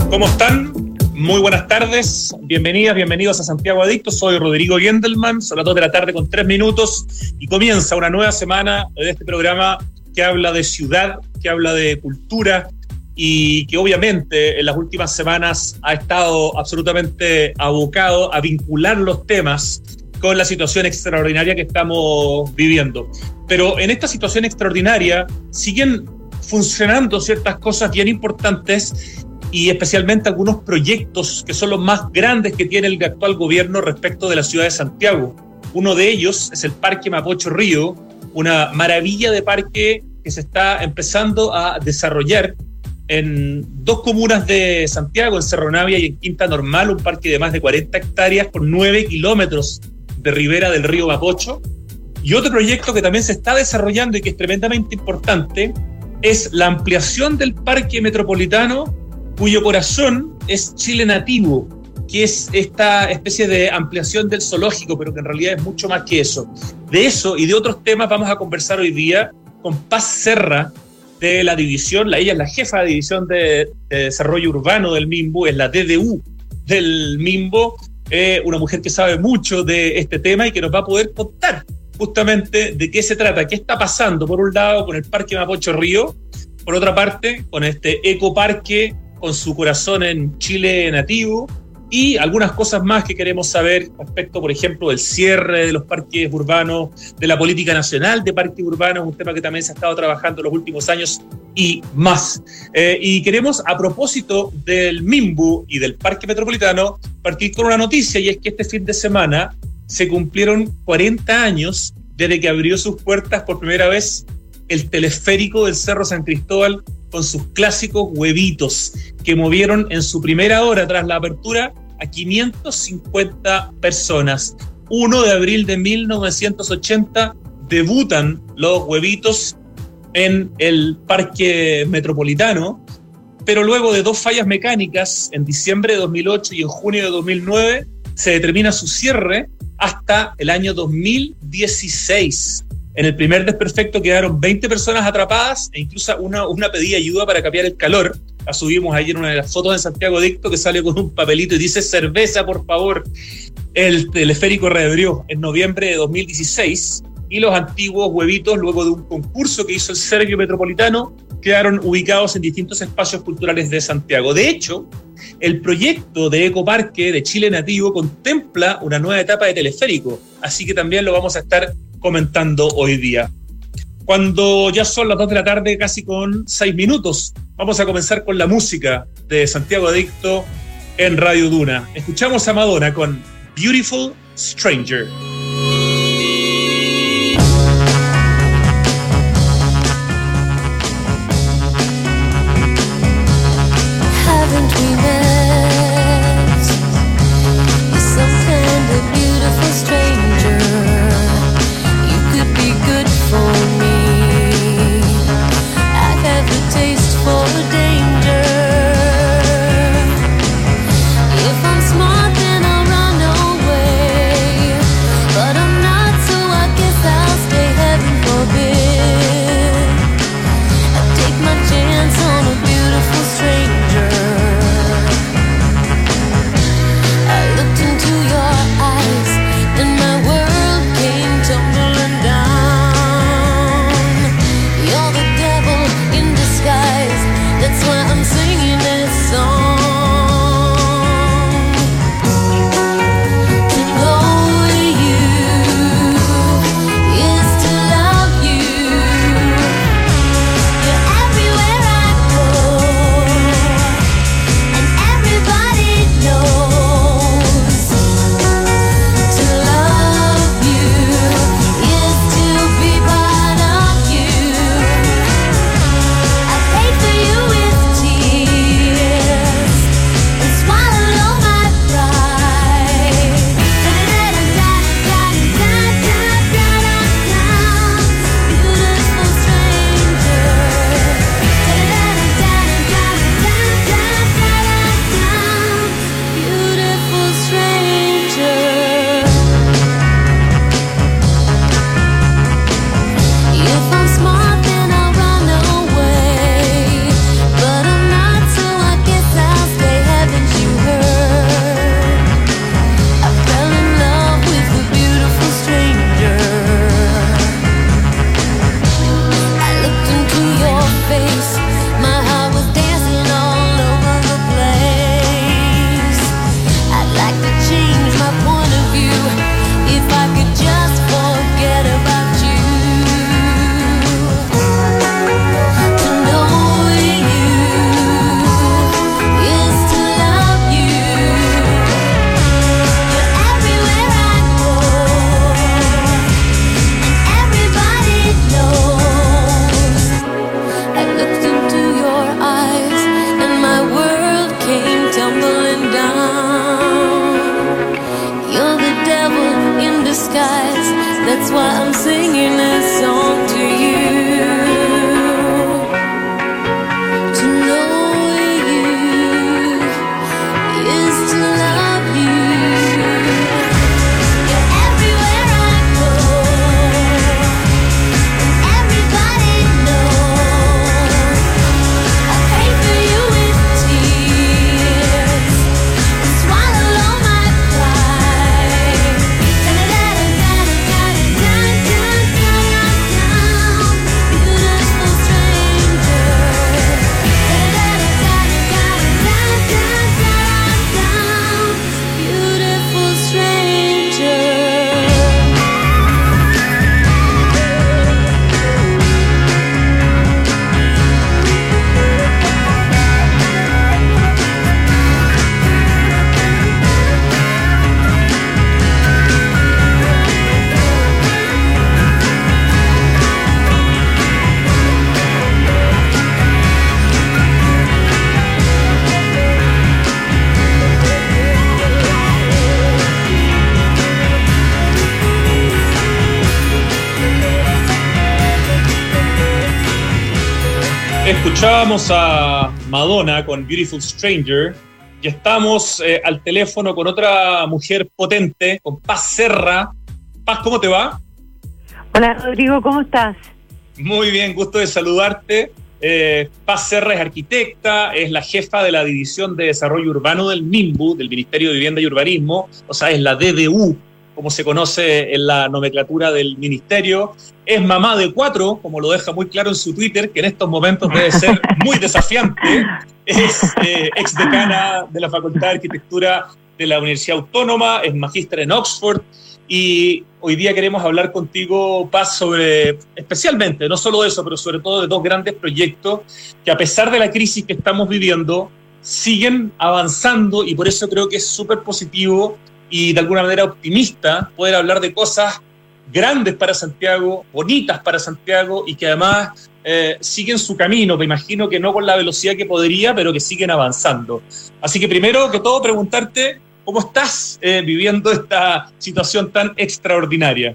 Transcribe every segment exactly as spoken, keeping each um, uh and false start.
¿Cómo están? Muy buenas tardes, bienvenidas, bienvenidos a Santiago Adicto. Soy Rodrigo Gendelman, son las dos de la tarde con tres minutos y comienza una nueva semana de este programa que habla de ciudad, que habla de cultura y que obviamente en las últimas semanas ha estado absolutamente abocado a vincular los temas con la situación extraordinaria que estamos viviendo. Pero en esta situación extraordinaria siguen funcionando ciertas cosas bien importantes y especialmente algunos proyectos que son los más grandes que tiene el actual gobierno respecto de la ciudad de Santiago. Uno de ellos es el Parque Mapocho Río, una maravilla de parque que se está empezando a desarrollar en dos comunas de Santiago, en Cerro Navia y en Quinta Normal, un parque de más de cuarenta hectáreas por nueve kilómetros de ribera del río Mapocho. Y otro proyecto que también se está desarrollando y que es tremendamente importante es la ampliación del Parque Metropolitano, cuyo corazón es Chile Nativo, que es esta especie de ampliación del zoológico, pero que en realidad es mucho más que eso. De eso y de otros temas vamos a conversar hoy día con Paz Serra, de la división, la, ella es la jefa de división de, de desarrollo urbano del MIMBU, es la D D U del MIMBU, eh, una mujer que sabe mucho de este tema y que nos va a poder contar justamente de qué se trata, qué está pasando, por un lado, con el Parque Mapocho Río, por otra parte, con este ecoparque con su corazón en Chile Nativo, y algunas cosas más que queremos saber respecto, por ejemplo, del cierre de los parques urbanos, de la política nacional de parques urbanos, un tema que también se ha estado trabajando en los últimos años y más. Eh, y queremos, a propósito del MIMBU y del Parque Metropolitano, partir con una noticia, y es que este fin de semana se cumplieron cuarenta años desde que abrió sus puertas por primera vez el teleférico del Cerro San Cristóbal con sus clásicos huevitos que movieron en su primera hora tras la apertura a quinientas cincuenta personas. primero de abril de mil novecientos ochenta debutan los huevitos en el Parque Metropolitano, pero luego de dos fallas mecánicas en diciembre de dos mil ocho y en junio de dos mil nueve se determina su cierre hasta el año dos mil dieciséis. En el primer desperfecto quedaron veinte personas atrapadas e incluso una, una pedía ayuda para capear el calor. La subimos ayer en una de las fotos de Santiago Adicto, que sale con un papelito y dice cerveza, por favor. El teleférico reabrió en noviembre de dos mil dieciséis y los antiguos huevitos, luego de un concurso que hizo el Servio Metropolitano, quedaron ubicados en distintos espacios culturales de Santiago. De hecho, el proyecto de Ecoparque de Chile Nativo contempla una nueva etapa de teleférico, así que también lo vamos a estar comentando hoy día. Cuando ya son las dos de la tarde, casi con seis minutos, vamos a comenzar con la música de Santiago Adicto en Radio Duna. Escuchamos a Madonna con Beautiful Stranger. If I'm smart, then I'll run away. Escuchábamos a Madonna con Beautiful Stranger y estamos eh, al teléfono con otra mujer potente, con Paz Serra. Paz, ¿cómo te va? Hola Rodrigo, ¿cómo estás? Muy bien, gusto de saludarte. Eh, Paz Serra es arquitecta, es la jefa de la División de Desarrollo Urbano del MIMBU, del Ministerio de Vivienda y Urbanismo, o sea, es la D D U, como se conoce en la nomenclatura del ministerio. Es mamá de cuatro, como lo deja muy claro en su Twitter, que en estos momentos debe ser muy desafiante. Es eh, exdecana de la Facultad de Arquitectura de la Universidad Autónoma, es magíster en Oxford, y hoy día queremos hablar contigo, Paz, sobre, especialmente, no solo eso, pero sobre todo de dos grandes proyectos que, a pesar de la crisis que estamos viviendo, siguen avanzando, y por eso creo que es súper positivo y de alguna manera optimista poder hablar de cosas grandes para Santiago, bonitas para Santiago, y que además eh, siguen su camino. Me imagino que no con la velocidad que podría, pero que siguen avanzando. Así que primero que todo preguntarte, ¿cómo estás eh, viviendo esta situación tan extraordinaria?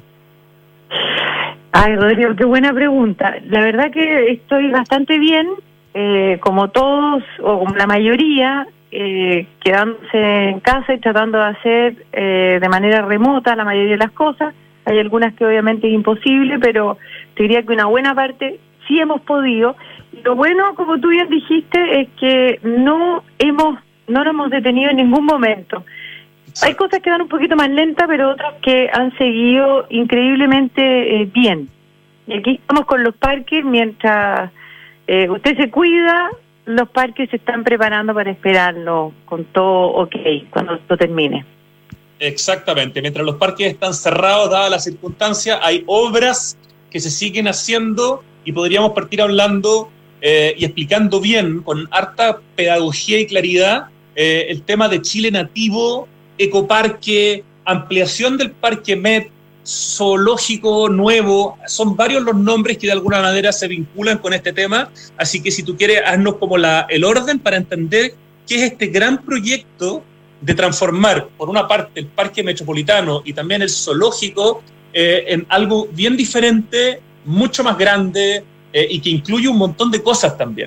Ay, Rodrigo, qué buena pregunta. La verdad que estoy bastante bien, eh, como todos, o como la mayoría, eh, quedándose en casa y tratando de hacer eh, de manera remota la mayoría de las cosas. Hay algunas que obviamente es imposible, pero te diría que una buena parte sí hemos podido. Y lo bueno, como tú bien dijiste, es que no hemos no nos hemos detenido en ningún momento. Hay cosas que van un poquito más lentas, pero otras que han seguido increíblemente eh, bien. Y aquí estamos con los parques, mientras eh, usted se cuida, los parques se están preparando para esperarlo con todo ok, cuando esto termine. Exactamente, mientras los parques están cerrados, dadas las circunstancias, hay obras que se siguen haciendo y podríamos partir hablando eh, y explicando bien, con harta pedagogía y claridad, eh, el tema de Chile Nativo, ecoparque, ampliación del Parque Met, zoológico nuevo. Son varios los nombres que de alguna manera se vinculan con este tema, así que si tú quieres, haznos como la, el orden para entender qué es este gran proyecto de transformar, por una parte, el Parque Metropolitano y también el zoológico eh, en algo bien diferente, mucho más grande eh, y que incluye un montón de cosas también.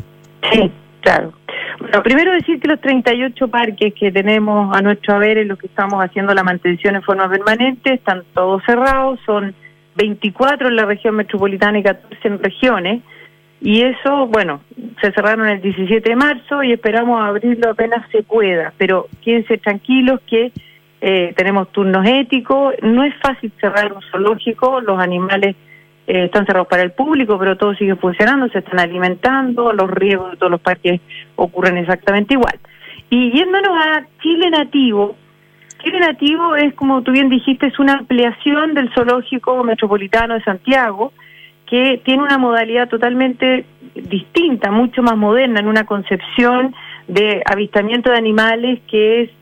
Sí, claro. Bueno, primero decir que los treinta y ocho parques que tenemos a nuestro haber, en los que estamos haciendo la mantención en forma permanente, están todos cerrados, son veinticuatro en la región metropolitana y catorce en regiones, y eso, bueno, se cerraron el diecisiete de marzo y esperamos abrirlo apenas se pueda, pero quédense tranquilos que eh, tenemos turnos éticos. No es fácil cerrar un zoológico, los animales eh, están cerrados para el público, pero todo sigue funcionando, se están alimentando, los riesgos de todos los parques ocurren exactamente igual. Y yéndonos a Chile Nativo, Chile Nativo es, como tú bien dijiste, es una ampliación del zoológico metropolitano de Santiago, que tiene una modalidad totalmente distinta, mucho más moderna, en una concepción de avistamiento de animales que es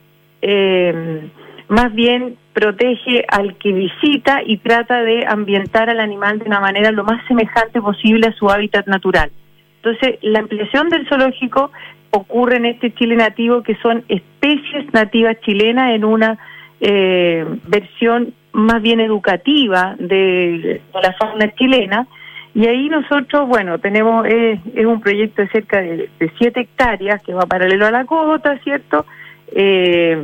eh, más bien protege al que visita y trata de ambientar al animal de una manera lo más semejante posible a su hábitat natural. Entonces, la ampliación del zoológico ocurre en este Chile Nativo, que son especies nativas chilenas en una eh, versión más bien educativa de, de la fauna chilena. Y ahí nosotros, bueno, tenemos, eh, es un proyecto de cerca de, de siete hectáreas que va paralelo a la cota, ¿cierto? Eh,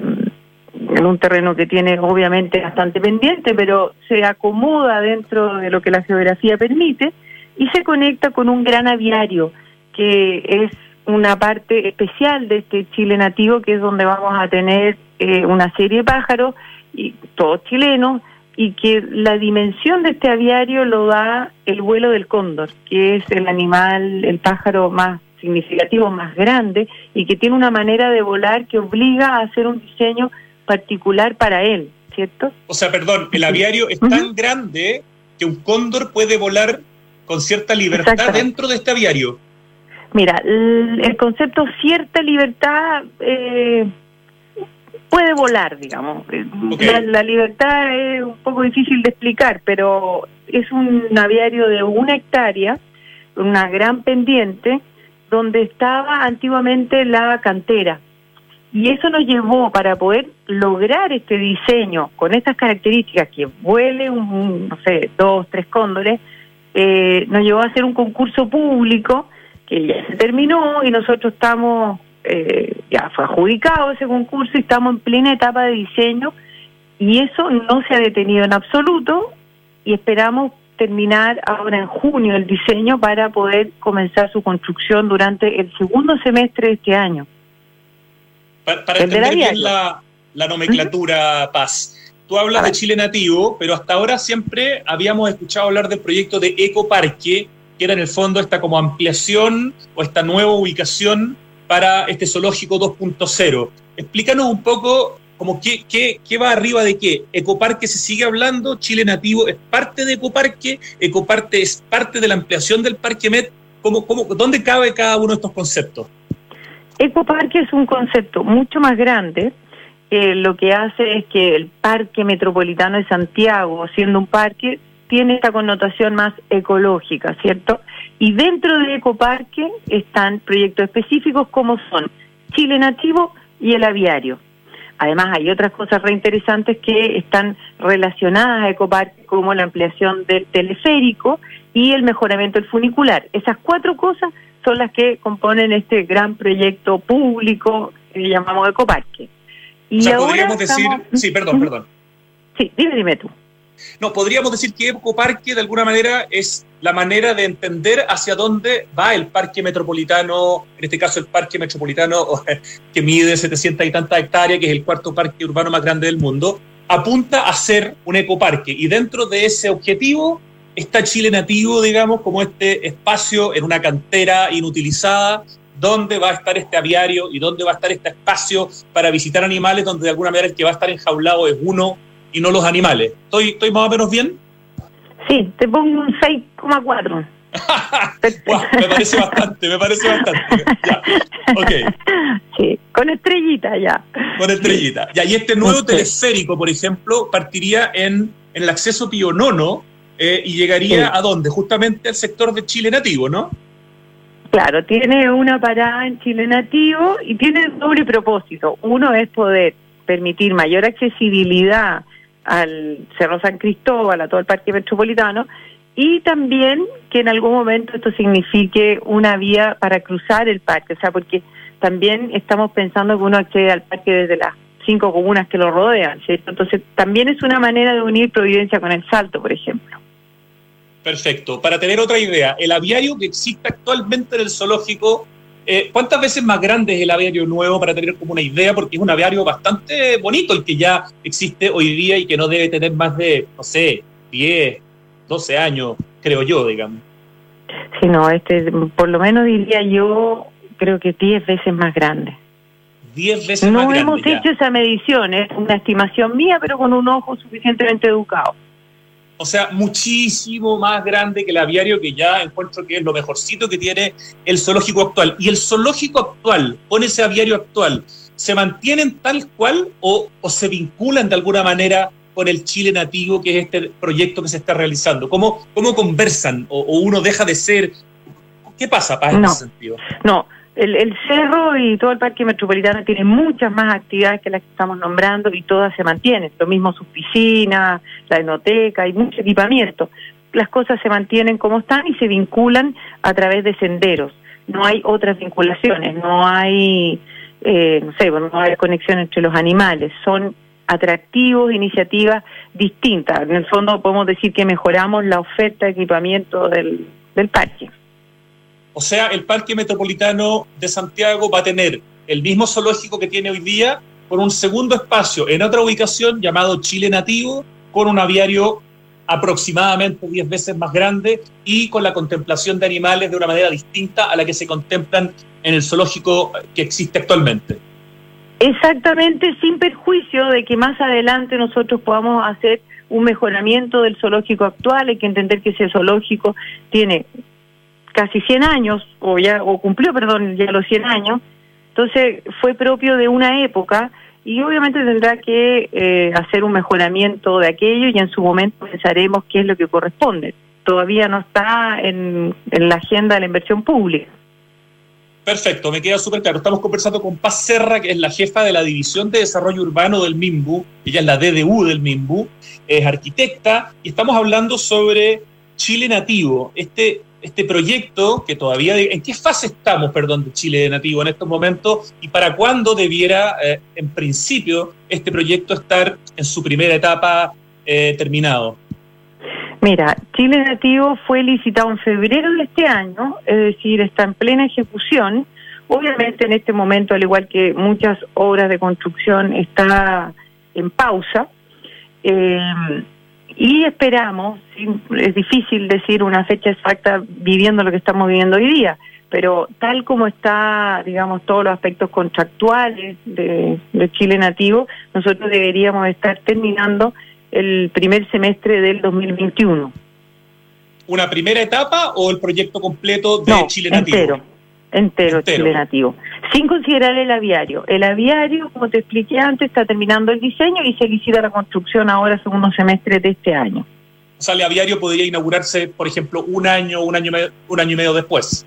en un terreno que tiene obviamente bastante pendiente, pero se acomoda dentro de lo que la geografía permite y se conecta con un gran aviario, que es una parte especial de este Chile Nativo, que es donde vamos a tener eh, una serie de pájaros, y todos chilenos, y que la dimensión de este aviario lo da el vuelo del cóndor, que es el animal, el pájaro más significativo, más grande, y que tiene una manera de volar que obliga a hacer un diseño particular para él, ¿cierto? O sea, perdón, el aviario es tan uh-huh. grande que un cóndor puede volar con cierta libertad dentro de este aviario. Mira, el, el concepto cierta libertad eh, puede volar, digamos. Okay. La, la libertad es un poco difícil de explicar, pero es un aviario de una hectárea, una gran pendiente, donde estaba antiguamente la cantera. Y eso nos llevó, para poder lograr este diseño con estas características, que vuele un, no sé, dos, tres cóndores, eh, nos llevó a hacer un concurso público que ya se terminó y nosotros estamos, eh, ya fue adjudicado ese concurso y estamos en plena etapa de diseño y eso no se ha detenido en absoluto y esperamos terminar ahora en junio el diseño para poder comenzar su construcción durante el segundo semestre de este año. Para, para entender bien la, la nomenclatura, ¿Mm? Paz. Tú hablas de Chile Nativo, pero hasta ahora siempre habíamos escuchado hablar del proyecto de Ecoparque, que era en el fondo esta como ampliación o esta nueva ubicación para este zoológico dos punto cero. Explícanos un poco como qué, qué, qué va arriba de qué. Ecoparque se sigue hablando, Chile Nativo es parte de Ecoparque, Ecoparque es parte de la ampliación del Parque Met. ¿Cómo, cómo, ¿Dónde cabe cada uno de estos conceptos? Ecoparque es un concepto mucho más grande, que lo que hace es que el Parque Metropolitano de Santiago, siendo un parque, tiene esta connotación más ecológica, ¿cierto? Y dentro de Ecoparque están proyectos específicos como son Chile Nativo y el aviario. Además hay otras cosas reinteresantes que están relacionadas a Ecoparque, como la ampliación del teleférico y el mejoramiento del funicular. Esas cuatro cosas son las que componen este gran proyecto público que llamamos Ecoparque. Y o sea, ahora podríamos decir... estamos... Sí, perdón, perdón. Sí, dime, dime tú. No, podríamos decir que Ecoparque de alguna manera es la manera de entender hacia dónde va el parque metropolitano, en este caso el parque metropolitano que mide setecientas y tantas hectáreas, que es el cuarto parque urbano más grande del mundo, apunta a ser un ecoparque. Y dentro de ese objetivo está Chile Nativo, digamos, como este espacio en una cantera inutilizada, donde va a estar este aviario y donde va a estar este espacio para visitar animales, donde de alguna manera el que va a estar enjaulado es uno y no los animales. ¿Estoy, estoy más o menos bien? Sí, te pongo un seis coma cuatro. Wow, me parece bastante, me parece bastante. Ya. Okay. Sí, con estrellita ya. Con estrellita. Ya, y este nuevo okay. teleférico, por ejemplo, partiría en, en el acceso Pío Nono eh, y llegaría sí. ¿a dónde? Justamente al sector de Chile Nativo, ¿no? Claro, tiene una parada en Chile Nativo y tiene doble propósito. Uno es poder permitir mayor accesibilidad al Cerro San Cristóbal, a todo el Parque Metropolitano, y también que en algún momento esto signifique una vía para cruzar el parque, o sea, porque también estamos pensando que uno accede al parque desde las cinco comunas que lo rodean, ¿cierto? Entonces también es una manera de unir Providencia con El Salto, por ejemplo. Perfecto. Para tener otra idea, el aviario que existe actualmente en el zoológico, eh, ¿cuántas veces más grande es el aviario nuevo para tener como una idea? Porque es un aviario bastante bonito el que ya existe hoy día y que no debe tener más de, no sé, diez, doce años, creo yo, digamos. Sí, no, este, por lo menos diría yo, creo que diez veces más grande. diez veces más grande. No hemos hecho esa medición, es una estimación mía, pero con un ojo suficientemente educado. O sea, muchísimo más grande que el aviario, que ya encuentro que es lo mejorcito que tiene el zoológico actual. ¿Y el zoológico actual, con ese aviario actual, se mantienen tal cual o, o se vinculan de alguna manera con el Chile Nativo, que es este proyecto que se está realizando? ¿Cómo, cómo conversan? ¿O, o uno deja de ser? ¿Qué pasa, Paz, en no, ese sentido? No, el, el cerro y todo el Parque Metropolitano tienen muchas más actividades que las que estamos nombrando y todas se mantienen. Lo mismo sus piscinas, la enoteca y mucho equipamiento. Las cosas se mantienen como están y se vinculan a través de senderos. No hay otras vinculaciones, no hay, eh, no sé, no hay conexión entre los animales. Son atractivos, iniciativas distintas. En el fondo podemos decir que mejoramos la oferta de equipamiento del, del parque. O sea, el Parque Metropolitano de Santiago va a tener el mismo zoológico que tiene hoy día, con un segundo espacio en otra ubicación llamado Chile Nativo, con un aviario aproximadamente diez veces más grande y con la contemplación de animales de una manera distinta a la que se contemplan en el zoológico que existe actualmente. Exactamente, sin perjuicio de que más adelante nosotros podamos hacer un mejoramiento del zoológico actual. Hay que entender que ese zoológico tiene casi cien años, o ya o cumplió, perdón, ya los cien años, entonces fue propio de una época y obviamente tendrá que eh, hacer un mejoramiento de aquello y en su momento pensaremos qué es lo que corresponde. Todavía no está en, en la agenda de la inversión pública. Perfecto, me queda súper claro. Estamos conversando con Paz Serra, que es la jefa de la División de Desarrollo Urbano del MIMBU, ella es la D D U del MIMBU, es arquitecta, y estamos hablando sobre Chile Nativo, este este proyecto que todavía, ¿en qué fase estamos, perdón, de Chile Nativo en estos momentos y para cuándo debiera, eh, en principio, este proyecto estar en su primera etapa eh, terminado? Mira, Chile Nativo fue licitado en febrero de este año, es decir, está en plena ejecución. Obviamente en este momento, al igual que muchas obras de construcción, está en pausa. Eh, y esperamos, sí, es difícil decir una fecha exacta viviendo lo que estamos viviendo hoy día, pero tal como está, digamos, todos los aspectos contractuales de, de Chile Nativo, nosotros deberíamos estar terminando el primer semestre del dos mil veintiuno. ¿Una primera etapa o el proyecto completo de no, Chile Nativo? entero, entero, entero Chile Nativo. Sin considerar el aviario. El aviario, como te expliqué antes, está terminando el diseño y se licita la construcción ahora segundo semestre de este año. O sea, el aviario podría inaugurarse, por ejemplo, un año, un año, un año y medio después.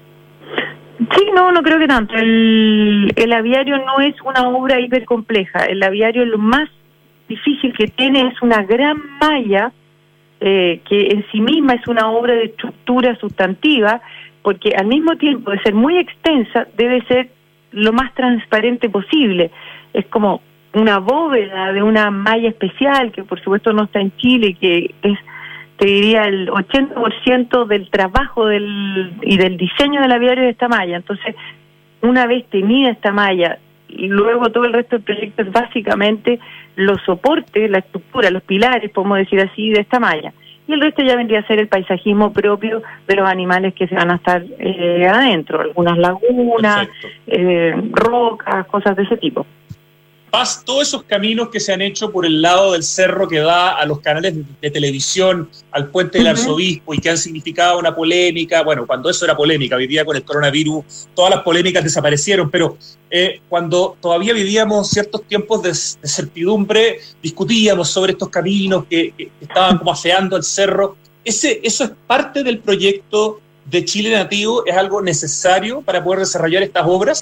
Sí, no, no creo que tanto. El, el aviario no es una obra hipercompleja. El aviario lo más difícil que tiene es una gran malla eh, que en sí misma es una obra de estructura sustantiva, porque al mismo tiempo de ser muy extensa debe ser lo más transparente posible. Es como una bóveda de una malla especial que por supuesto no está en Chile, que es, te diría, el ochenta por ciento del trabajo del y del diseño del aviario de esta malla. Entonces, una vez tenida esta malla, y luego todo el resto del proyecto es básicamente los soportes, la estructura, los pilares, podemos decir así, de esta malla. Y el resto ya vendría a ser el paisajismo propio de los animales que se van a estar eh, adentro, algunas lagunas, eh, rocas, cosas de ese tipo. Paz, todos esos caminos que se han hecho por el lado del cerro que da a los canales de, de televisión, al puente del uh-huh. Arzobispo, y que han significado una polémica, bueno, cuando eso era polémica, hoy día con el coronavirus todas las polémicas desaparecieron, pero eh, cuando todavía vivíamos ciertos tiempos de, de certidumbre, discutíamos sobre estos caminos que, que estaban como afeando el cerro. Ese, ¿Eso es parte del proyecto de Chile Nativo? ¿Es algo necesario para poder desarrollar estas obras?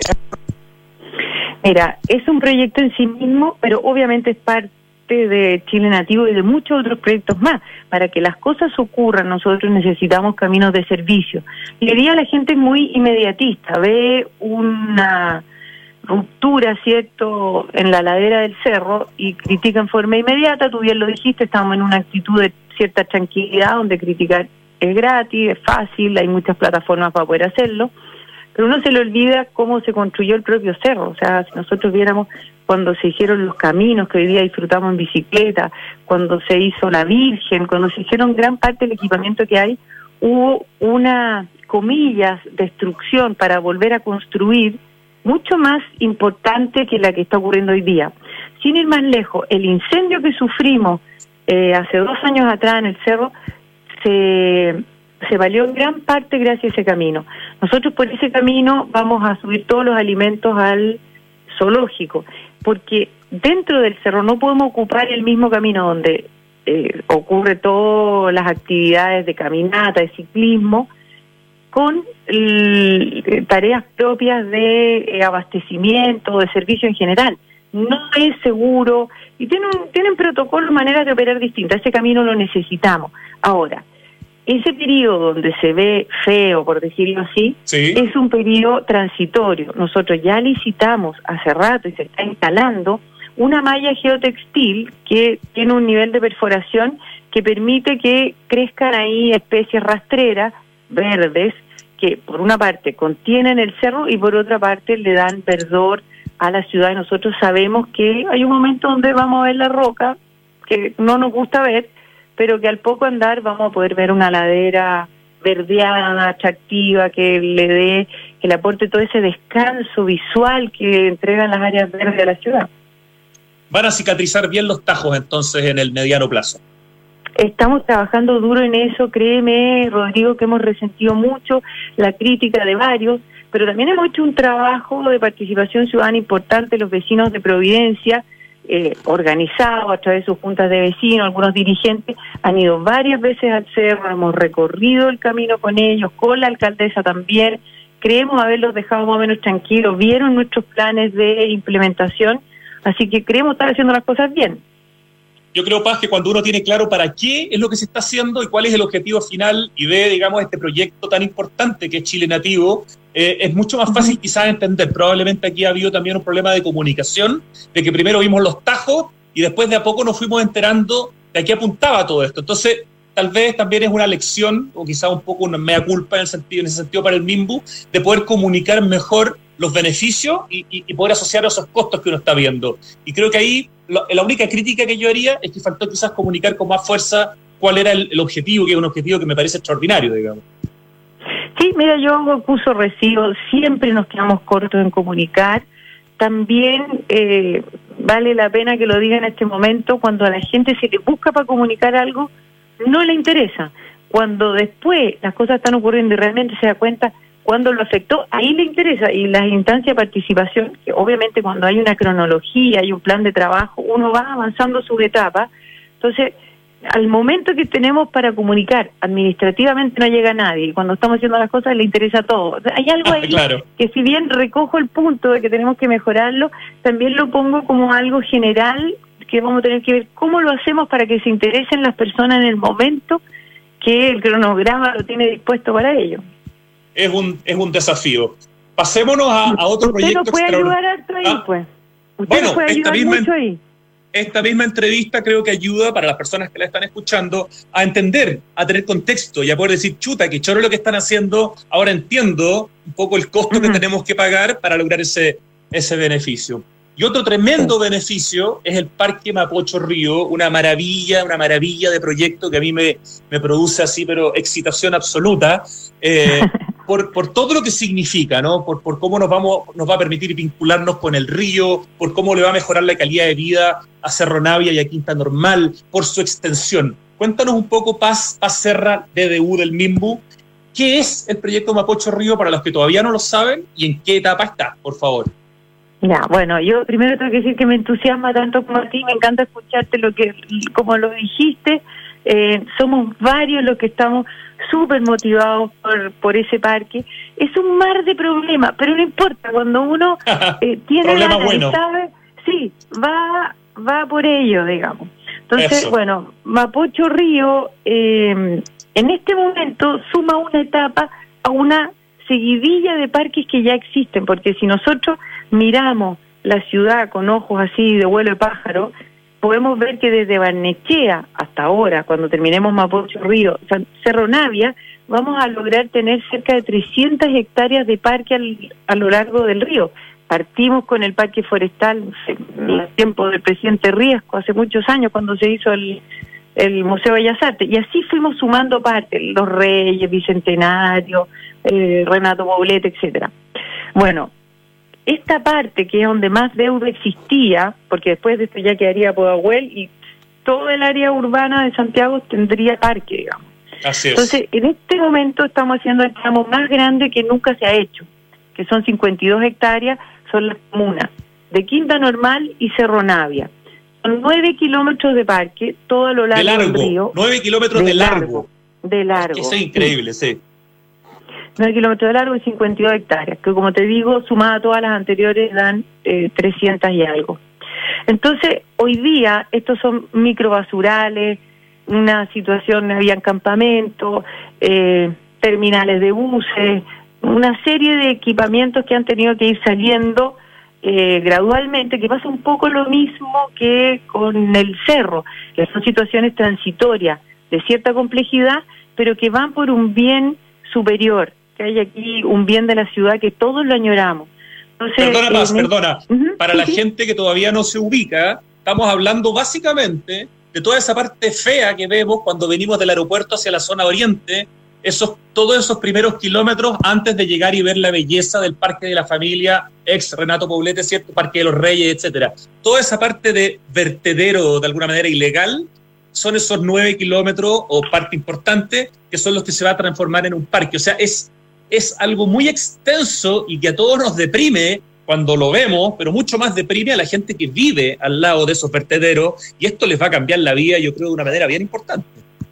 Mira, es un proyecto en sí mismo, pero obviamente es parte de Chile Nativo y de muchos otros proyectos más. Para que las cosas ocurran, nosotros necesitamos caminos de servicio. Y hoy día la gente es muy inmediatista, ve una ruptura, ¿cierto?, en la ladera del cerro y critica en forma inmediata. Tú bien lo dijiste, estamos en una actitud de cierta tranquilidad, donde criticar es gratis, es fácil, hay muchas plataformas para poder hacerlo. Pero uno se le olvida cómo se construyó el propio cerro. O sea, si nosotros viéramos cuando se hicieron los caminos que hoy día disfrutamos en bicicleta, cuando se hizo la Virgen, cuando se hicieron gran parte del equipamiento que hay, hubo una, comillas, destrucción para volver a construir mucho más importante que la que está ocurriendo hoy día. Sin ir más lejos, el incendio que sufrimos eh, hace dos años atrás en el cerro se... se valió en gran parte gracias a ese camino. Nosotros por ese camino vamos a subir todos los alimentos al zoológico, porque dentro del cerro no podemos ocupar el mismo camino donde eh, ocurre todas las actividades de caminata, de ciclismo, con el, tareas propias de eh, abastecimiento, de servicio en general. No es seguro y tienen, tienen protocolos, maneras de operar distintas. Ese camino lo necesitamos. Ahora, ese periodo donde se ve feo, por decirlo así, sí, es un periodo transitorio. Nosotros ya licitamos hace rato y se está instalando una malla geotextil que tiene un nivel de perforación que permite que crezcan ahí especies rastreras, verdes, que por una parte contienen el cerro y por otra parte le dan verdor a la ciudad. Y nosotros sabemos que hay un momento donde vamos a ver la roca, que no nos gusta ver, pero que al poco andar vamos a poder ver una ladera verdeada, atractiva, que le dé, que le aporte todo ese descanso visual que entregan las áreas verdes de la ciudad. Van a cicatrizar bien los tajos entonces en el mediano plazo. Estamos trabajando duro en eso, créeme, Rodrigo, que hemos resentido mucho la crítica de varios, pero también hemos hecho un trabajo de participación ciudadana importante, los vecinos de Providencia, Eh, organizado a través de sus juntas de vecinos, algunos dirigentes han ido varias veces al cerro, hemos recorrido el camino con ellos, con la alcaldesa también, creemos haberlos dejado más o menos tranquilos, vieron nuestros planes de implementación, así que creemos estar haciendo las cosas bien. yo creo, Paz, que cuando uno tiene claro para qué es lo que se está haciendo y cuál es el objetivo final y ve, digamos, este proyecto tan importante que es Chile Nativo, eh, es mucho más fácil quizás entender. Probablemente aquí ha habido también un problema de comunicación, de que primero vimos los tajos y después de a poco nos fuimos enterando de a qué apuntaba todo esto. Entonces, tal vez también es una lección, o quizás un poco una mea culpa en, el sentido, en ese sentido para el MIMBU, de poder comunicar mejor los beneficios y, y, y poder asociar esos costos que uno está viendo. Y creo que ahí lo, la única crítica que yo haría es que faltó quizás comunicar con más fuerza cuál era el, el objetivo, que es un objetivo que me parece extraordinario, digamos. Sí, mira, yo acuso recibo, siempre nos quedamos cortos en comunicar. También eh, vale la pena que lo diga en este momento, cuando a la gente se le busca para comunicar algo, no le interesa. Cuando después las cosas están ocurriendo y realmente se da cuenta cuando lo afectó, ahí le interesa. Y las instancias de participación, que obviamente cuando hay una cronología, hay un plan de trabajo, uno va avanzando sus etapas. Entonces, al momento que tenemos para comunicar, administrativamente no llega nadie, y cuando estamos haciendo las cosas le interesa todo. Hay algo ahí claro. que si bien recojo el punto de que tenemos que mejorarlo, también lo pongo como algo general, que vamos a tener que ver cómo lo hacemos para que se interesen las personas en el momento que el cronograma lo tiene dispuesto para ello. Es un es un desafío. Pasémonos a, a otro Usted proyecto. Usted nos puede ayudar harto ahí, ah, pues. Usted bueno, nos puede esta ayudar misma, mucho ahí. Esta misma entrevista creo que ayuda para las personas que la están escuchando a entender, a tener contexto y a poder decir, chuta, que choro lo que están haciendo, ahora entiendo un poco el costo uh-huh. que tenemos que pagar para lograr ese, ese beneficio. Y otro tremendo beneficio es el Parque Mapocho Río, una maravilla, una maravilla de proyecto que a mí me, me produce así, pero excitación absoluta, eh, por, por todo lo que significa, ¿no? Por, por cómo nos, vamos, nos va a permitir vincularnos con el río, por cómo le va a mejorar la calidad de vida a Cerro Navia y a Quinta Normal, por su extensión. Cuéntanos un poco, Paz, Paz Serra, D D U del MIMBU, ¿qué es el proyecto Mapocho Río para los que todavía no lo saben y en qué etapa está, por favor? Ya, bueno, yo primero tengo que decir que me entusiasma tanto como a ti, me encanta escucharte lo que, como lo dijiste, eh, somos varios los que estamos súper motivados por, por ese parque. Es un mar de problemas, pero no importa, cuando uno eh, tiene ganas bueno. y sabe, sí, va, va por ello, digamos. Entonces, Eso. bueno, Mapocho Río eh, en este momento suma una etapa a una seguidilla de parques que ya existen, porque si nosotros miramos la ciudad con ojos así de vuelo de pájaro, podemos ver que desde Barnechea hasta ahora, cuando terminemos Mapocho Río, Cerro Navia, vamos a lograr tener cerca de trescientas hectáreas de parque al, a lo largo del río. Partimos con el parque forestal en el tiempo del presidente Riesco, hace muchos años, cuando se hizo el, el Museo de Bellas Artes, y así fuimos sumando partes, Los Reyes, Bicentenario, eh, Renato Poblete, etcétera. Bueno, esta parte que es donde más deuda existía, porque después de esto ya quedaría Pudahuel y todo el área urbana de Santiago tendría parque, digamos. Así es. Entonces, en este momento estamos haciendo el tramo más grande que nunca se ha hecho, que son cincuenta y dos hectáreas, son las comunas de Quinta Normal y Cerro Navia. Son nueve kilómetros de parque, todo a lo largo de largo, del río. Nueve kilómetros de, de largo. largo. De largo. Eso es increíble, sí. sí. nueve kilómetros de largo y cincuenta y dos hectáreas, que como te digo, sumada a todas las anteriores, dan eh, trescientas y algo. Entonces, hoy día, estos son microbasurales, una situación, habían campamentos, eh, terminales de buses, una serie de equipamientos que han tenido que ir saliendo eh, gradualmente, que pasa un poco lo mismo que con el cerro, que son situaciones transitorias de cierta complejidad, pero que van por un bien superior, que hay aquí un bien de la ciudad que todos lo añoramos. Entonces, perdona, Paz, eh, perdona. Uh-huh, Para sí, la sí. gente que todavía no se ubica, estamos hablando básicamente de toda esa parte fea que vemos cuando venimos del aeropuerto hacia la zona oriente, esos, todos esos primeros kilómetros antes de llegar y ver la belleza del Parque de la Familia, ex Renato Poblete, ¿cierto? Parque de los Reyes, etcétera. Toda esa parte de vertedero, de alguna manera ilegal, son esos nueve kilómetros o parte importante que son los que se va a transformar en un parque. O sea, es, es algo muy extenso y que a todos nos deprime cuando lo vemos, pero mucho más deprime a la gente que vive al lado de esos vertederos, y esto les va a cambiar la vida, yo creo, de una manera bien importante.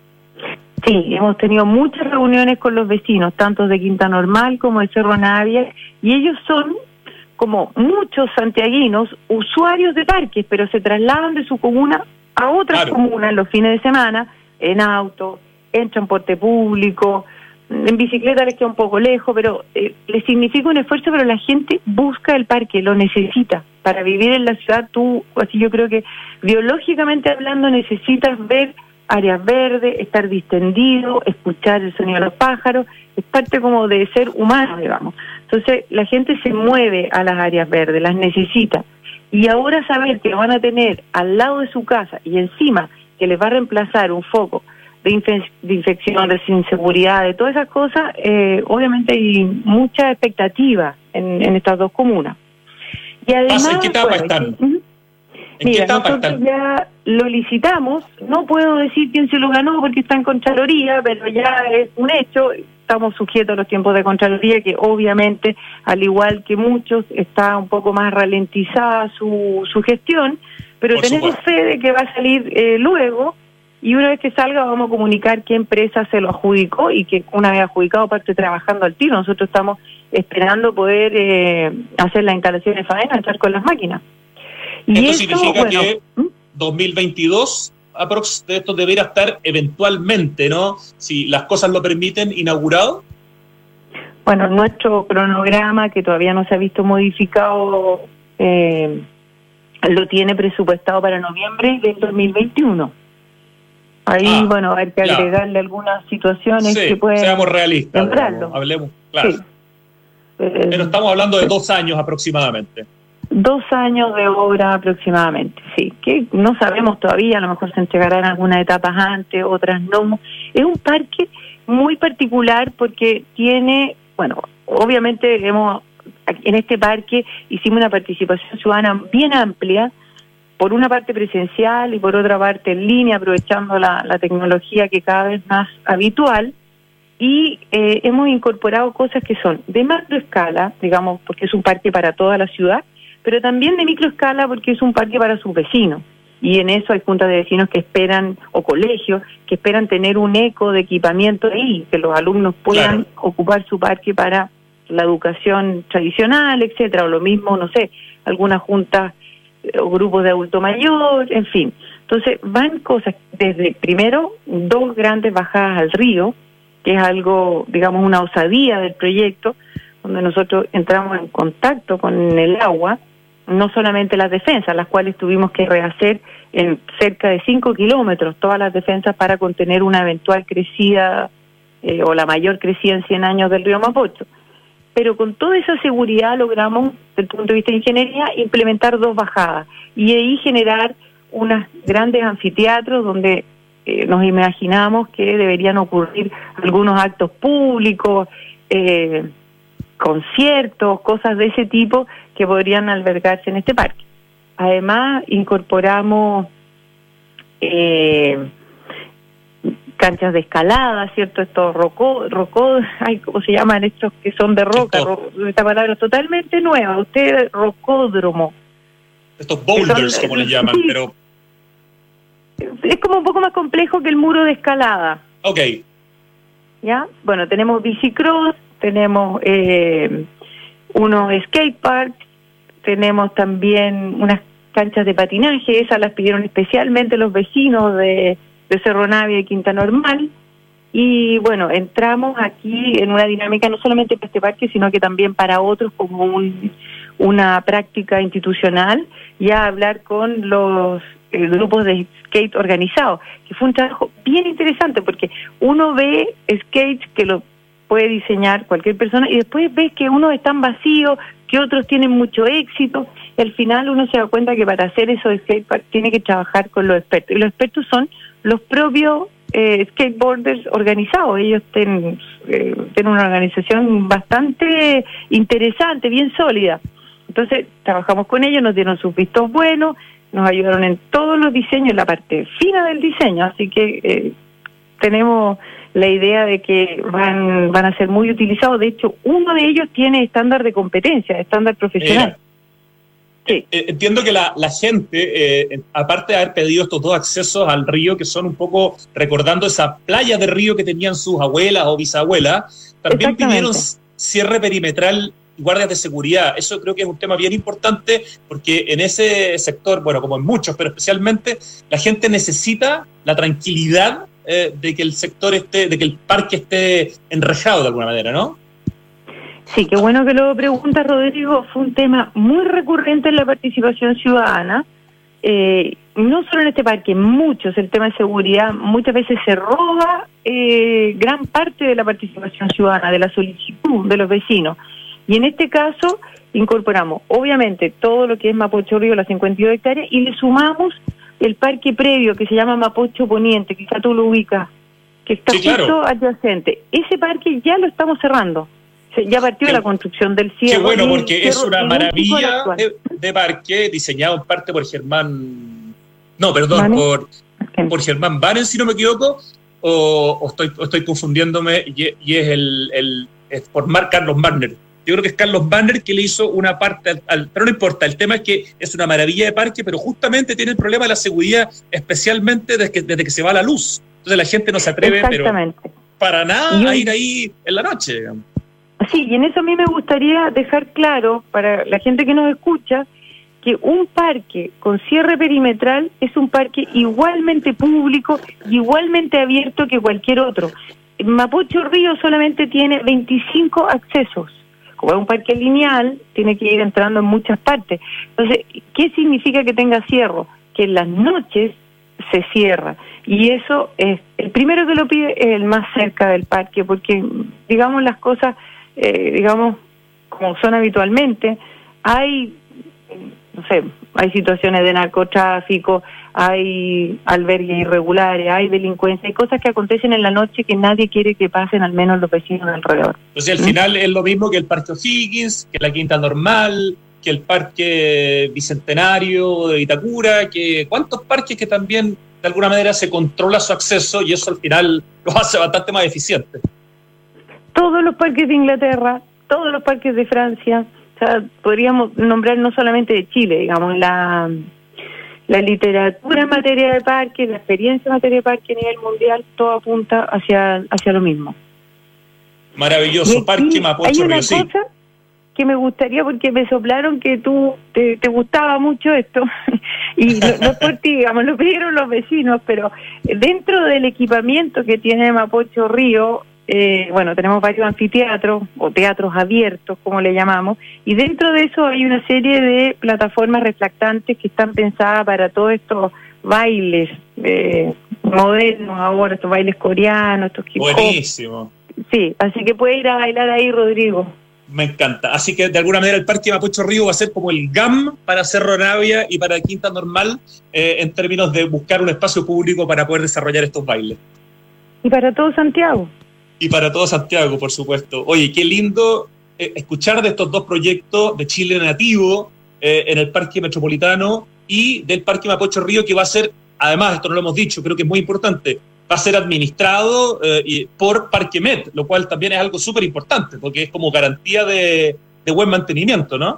Sí, hemos tenido muchas reuniones con los vecinos, tanto de Quinta Normal como de Cerro Navia, y ellos son, como muchos santiaguinos, usuarios de parques, pero se trasladan de su comuna a otras claro. comunas los fines de semana, en auto, en transporte público, en bicicleta les queda un poco lejos, pero eh, les significa un esfuerzo, pero la gente busca el parque, lo necesita. Para vivir en la ciudad, tú, así yo creo que biológicamente hablando necesitas ver áreas verdes, estar distendido, escuchar el sonido de los pájaros, es parte como de ser humano, digamos. Entonces la gente se mueve a las áreas verdes, las necesita. Y ahora saber que van a tener al lado de su casa y encima que les va a reemplazar un foco de, infe- de infección, de inseguridad, de todas esas cosas, eh, obviamente hay mucha expectativa en, en estas dos comunas. Y además, ¿En qué etapa bueno, están? ¿sí? ¿En Mira, qué etapa nosotros están? ya lo licitamos, no puedo decir quién se lo ganó porque está en Contraloría, pero ya es un hecho, estamos sujetos a los tiempos de Contraloría, que obviamente, al igual que muchos, está un poco más ralentizada su, su gestión, pero Por tenemos supuesto. fe de que va a salir eh, luego, y una vez que salga vamos a comunicar qué empresa se lo adjudicó, y que una vez adjudicado parte trabajando al tiro. Nosotros estamos esperando poder eh, hacer las instalaciones de faena, entrar con las máquinas. Y Esto eso, significa bueno, que ¿Mm? dos mil veintidós aprox de esto debería estar eventualmente, ¿no? Si las cosas lo permiten, inaugurado. Bueno, nuestro cronograma, que todavía no se ha visto modificado, eh, lo tiene presupuestado para noviembre del dos mil veintiuno. Ahí, Ah, bueno, hay que ya. agregarle algunas situaciones Sí, que pueden seamos realistas. sembrarlo. digamos, hablemos, claro. Sí. Eh, Pero estamos hablando de dos años aproximadamente. Dos años de obra aproximadamente, sí, que no sabemos todavía, a lo mejor se entregarán algunas etapas antes, otras no. Es un parque muy particular porque tiene, bueno, obviamente hemos en este parque hicimos una participación ciudadana bien amplia, por una parte presencial y por otra parte en línea, aprovechando la, la tecnología que cada vez más habitual, y eh, hemos incorporado cosas que son de macroescala, digamos, porque es un parque para toda la ciudad, pero también de microescala porque es un parque para sus vecinos. Y en eso hay juntas de vecinos que esperan, o colegios, que esperan tener un eco de equipamiento ahí, que los alumnos puedan Claro. ocupar su parque para la educación tradicional, etcétera, o lo mismo, no sé, algunas juntas eh, o grupos de adulto mayor, en fin. Entonces van cosas desde, primero, dos grandes bajadas al río, que es algo, digamos, una osadía del proyecto, donde nosotros entramos en contacto con el agua, no solamente las defensas, las cuales tuvimos que rehacer en cerca de cinco kilómetros, todas las defensas para contener una eventual crecida eh, o la mayor crecida en cien años del río Mapocho. Pero con toda esa seguridad logramos, desde el punto de vista de ingeniería, implementar dos bajadas y ahí generar unos grandes anfiteatros donde eh, nos imaginamos que deberían ocurrir algunos actos públicos, eh, conciertos, cosas de ese tipo que podrían albergarse en este parque. Además, incorporamos eh, canchas de escalada, ¿cierto? Estos rocó, rocó, ay, ¿cómo se llaman estos que son de roca? Esto, Ro, esta palabra es totalmente nueva. Usted, rocódromo. Estos boulders, son, como les llaman, sí, pero... Es como un poco más complejo que el muro de escalada. Ok. ¿Ya? Bueno, tenemos bicicross, tenemos eh, unos skateparks, tenemos también unas canchas de patinaje, esas las pidieron especialmente los vecinos de, de Cerro Navia y Quinta Normal, y bueno, entramos aquí en una dinámica no solamente para este parque, sino que también para otros como un, una práctica institucional, ya hablar con los eh, grupos de skate organizados, que fue un trabajo bien interesante, porque uno ve skates que lo puede diseñar cualquier persona y después ves que unos están vacíos, que otros tienen mucho éxito, y al final uno se da cuenta que para hacer eso de skatepark tiene que trabajar con los expertos, y los expertos son los propios eh, skateboarders organizados. Ellos tienen, eh, tienen una organización bastante interesante, bien sólida. Entonces trabajamos con ellos, nos dieron sus vistos buenos, nos ayudaron en todos los diseños, en la parte fina del diseño, así que eh, tenemos la idea de que van van a ser muy utilizados. De hecho, uno de ellos tiene estándar de competencia, estándar profesional. Sí. Eh, entiendo que la, la gente, eh, aparte de haber pedido estos dos accesos al río, que son un poco recordando esa playa de río que tenían sus abuelas o bisabuelas, también pidieron cierre perimetral guardias de seguridad. Eso creo que es un tema bien importante porque en ese sector, bueno, como en muchos, pero especialmente, la gente necesita la tranquilidad eh, de que el sector esté, de que el parque esté enrejado de alguna manera, ¿no? Sí, qué bueno que lo preguntas, Rodrigo. Fue un tema muy recurrente en la participación ciudadana. Eh, no solo en este parque, en muchos, el tema de seguridad, muchas veces se roba eh, gran parte de la participación ciudadana, de la solicitud de los vecinos. Y en este caso incorporamos, obviamente, todo lo que es Mapocho Río, las cincuenta y dos hectáreas, y le sumamos el parque previo que se llama Mapocho Poniente, quizá tú lo ubicas, que está sí, justo claro. adyacente. Ese parque ya lo estamos cerrando. Ya partió qué, la construcción del cierre. Qué bueno, porque es una maravilla de, de parque, diseñado en parte por Germán... No, perdón, por, por Germán Banen, si no me equivoco, o, o, estoy, o estoy confundiéndome, y, y es el, el es por Mar, Carlos Marner. Yo creo que es Carlos Marner que le hizo una parte, al, al, pero no importa, el tema es que es una maravilla de parque, pero justamente tiene el problema de la seguridad, especialmente desde que, desde que se va la luz. Entonces la gente no se atreve, pero para nada un... a ir ahí en la noche, digamos. Sí, y en eso a mí me gustaría dejar claro para la gente que nos escucha que un parque con cierre perimetral es un parque igualmente público, igualmente abierto que cualquier otro. Mapocho Río solamente tiene veinticinco accesos. Como es un parque lineal, tiene que ir entrando en muchas partes. Entonces, ¿qué significa que tenga cierre? Que en las noches se cierra. Y eso es, el primero que lo pide es el más cerca del parque, porque, digamos, las cosas... Eh, digamos, como son habitualmente, hay, no sé, hay situaciones de narcotráfico, hay albergues irregulares, hay delincuencia, hay cosas que acontecen en la noche que nadie quiere que pasen, al menos los vecinos de alrededor. Entonces, al ¿Mm? final es lo mismo que el Parque O'Higgins, que la Quinta Normal, que el Parque Bicentenario de Vitacura, que cuántos parques que también de alguna manera se controla su acceso y eso al final los hace bastante más eficientes. Todos los parques de Inglaterra, todos los parques de Francia, o sea, podríamos nombrar no solamente de Chile, digamos, la, la literatura en materia de parques, la experiencia en materia de parque a nivel mundial, todo apunta hacia, hacia lo mismo. Maravilloso, Parque Mapocho Río. Hay una cosa sí. que me gustaría, porque me soplaron que tú te, te gustaba mucho esto, y no, no es por ti, digamos, lo pidieron los vecinos, pero dentro del equipamiento que tiene Mapocho Río, Eh, bueno, tenemos varios anfiteatros o teatros abiertos, como le llamamos, y dentro de eso hay una serie de plataformas reflectantes que están pensadas para todos estos bailes eh, modernos ahora, estos bailes coreanos, estos hip hop. Buenísimo. Sí, así que puede ir a bailar ahí, Rodrigo. Me encanta. Así que de alguna manera el Parque Mapocho Río va a ser como el G A M para Cerro Navia y para Quinta Normal eh, en términos de buscar un espacio público para poder desarrollar estos bailes. Y para todo Santiago. Y para todo Santiago, por supuesto. Oye, qué lindo eh, escuchar de estos dos proyectos de Chile Nativo eh, en el Parque Metropolitano y del Parque Mapocho Río, que va a ser, además, esto no lo hemos dicho, creo que es muy importante, va a ser administrado eh, y por Parque Met, lo cual también es algo súper importante, porque es como garantía de, de buen mantenimiento, ¿no?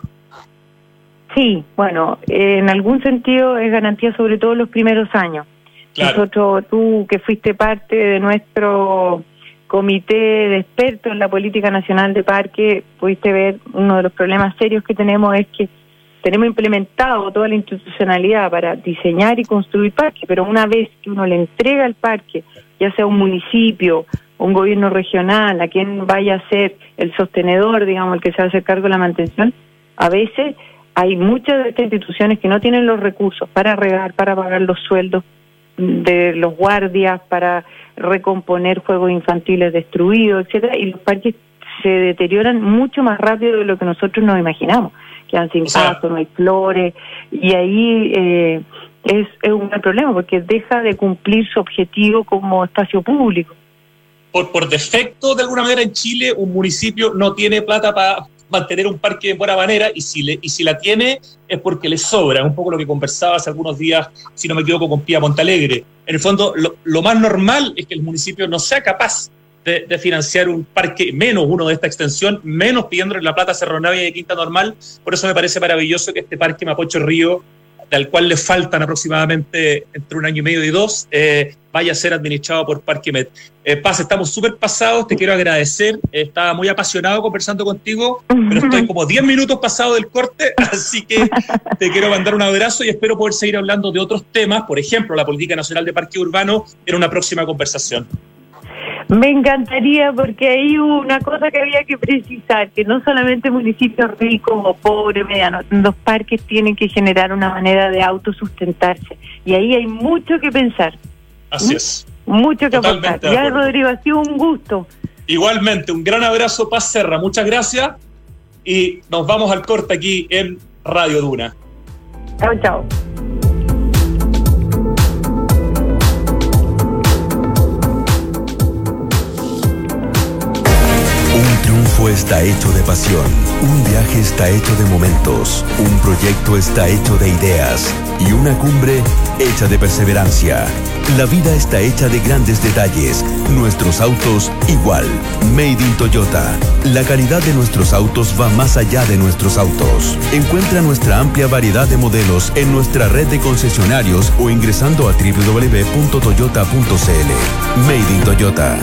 Sí, bueno, eh, en algún sentido es garantía sobre todo los primeros años. Claro. Nosotros, tú que fuiste parte de nuestro comité de expertos en la política nacional de parque, pudiste ver uno de los problemas serios que tenemos es que tenemos implementado toda la institucionalidad para diseñar y construir parques, pero una vez que uno le entrega el parque, ya sea un municipio o un gobierno regional, a quien vaya a ser el sostenedor, digamos, el que se va a hacer cargo de la mantención, a veces hay muchas de estas instituciones que no tienen los recursos para regar, para pagar los sueldos de los guardias, para recomponer juegos infantiles destruidos, etcétera, y los parques se deterioran mucho más rápido de lo que nosotros nos imaginamos, quedan sin pasto, no hay flores, y ahí eh, es, es un gran problema, porque deja de cumplir su objetivo como espacio público. Por, por defecto, de alguna manera, en Chile, un municipio no tiene plata para mantener un parque de buena manera, y si, le, y si la tiene es porque le sobra, un poco lo que conversaba hace algunos días, si no me equivoco, con Pía Montalegre. En el fondo, lo, lo más normal es que el municipio no sea capaz de, de financiar un parque, menos uno de esta extensión, menos pidiéndole la plata a Cerro Navia y de Quinta Normal. Por eso me parece maravilloso que este Parque Mapocho Río del cual le faltan aproximadamente entre un año y medio y dos, eh, vaya a ser administrado por Parquemet. Eh, Paz, estamos súper pasados, te quiero agradecer, eh, estaba muy apasionado conversando contigo, pero estoy como diez minutos pasado del corte, así que te quiero mandar un abrazo y espero poder seguir hablando de otros temas, por ejemplo, la política nacional de parque urbano, en una próxima conversación. Me encantaría, porque ahí hubo una cosa que había que precisar, que no solamente municipios ricos o pobres, medianos, los parques tienen que generar una manera de autosustentarse, y ahí hay mucho que pensar. Así ¿Mm? es. Mucho que aportar. Ya, Rodrigo, ha sido un gusto. Igualmente, un gran abrazo, Paz Serra, muchas gracias, y nos vamos al corte aquí en Radio Duna. Chao, chao. Un triunfo está hecho de pasión, un viaje está hecho de momentos, un proyecto está hecho de ideas y una cumbre hecha de perseverancia. La vida está hecha de grandes detalles, nuestros autos igual. Made in Toyota. La calidad de nuestros autos va más allá de nuestros autos. Encuentra nuestra amplia variedad de modelos en nuestra red de concesionarios o ingresando a doble u doble u doble u punto toyota punto c l. Made in Toyota.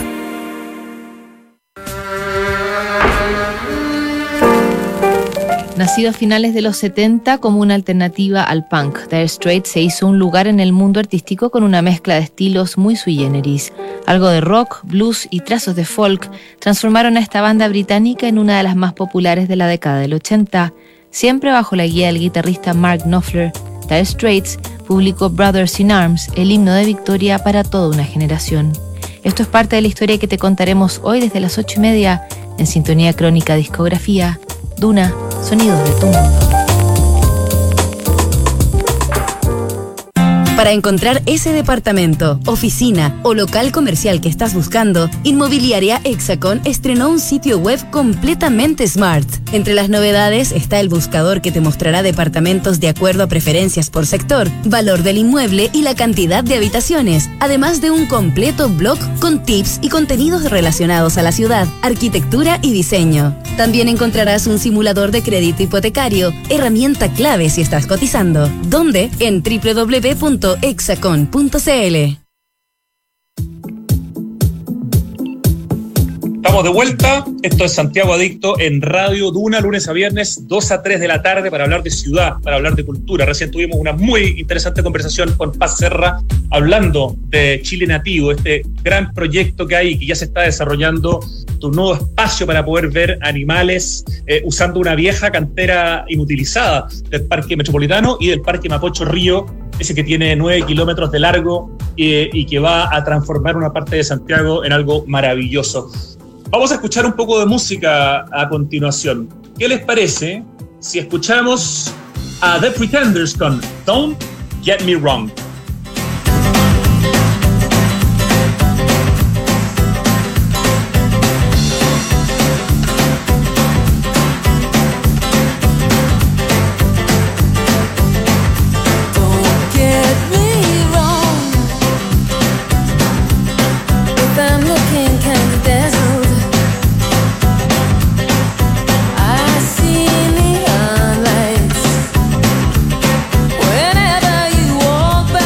Nacido a finales de los setenta como una alternativa al punk, Dire Straits se hizo un lugar en el mundo artístico con una mezcla de estilos muy sui generis. Algo de rock, blues y trazos de folk transformaron a esta banda británica en una de las más populares de la década del ochenta. Siempre bajo la guía del guitarrista Mark Knopfler, Dire Straits publicó Brothers in Arms, el himno de victoria para toda una generación. Esto es parte de la historia que te contaremos hoy desde las ocho y media en Sintonía Crónica Discografía. Duna, sonidos de tu mundo. Para encontrar ese departamento, oficina o local comercial que estás buscando, Inmobiliaria Hexacon estrenó un sitio web completamente smart. Entre las novedades está el buscador que te mostrará departamentos de acuerdo a preferencias por sector, valor del inmueble y la cantidad de habitaciones, además de un completo blog con tips y contenidos relacionados a la ciudad, arquitectura y diseño. También encontrarás un simulador de crédito hipotecario, herramienta clave si estás cotizando. ¿Dónde? En doble u doble u doble u punto hexacon punto c l. Estamos de vuelta, esto es Santiago Adicto en Radio Duna, lunes a viernes, dos a tres de la tarde, para hablar de ciudad, para hablar de cultura. Recién tuvimos una muy interesante conversación con Paz Serra, hablando de Chile Nativo, este gran proyecto que hay, que ya se está desarrollando, un nuevo espacio para poder ver animales, eh, usando una vieja cantera inutilizada del Parque Metropolitano y del Parque Mapocho Río, ese que tiene nueve kilómetros de largo eh, y que va a transformar una parte de Santiago en algo maravilloso. Vamos a escuchar un poco de música a continuación. ¿Qué les parece si escuchamos a The Pretenders con Don't Get Me Wrong? Whenever you walk by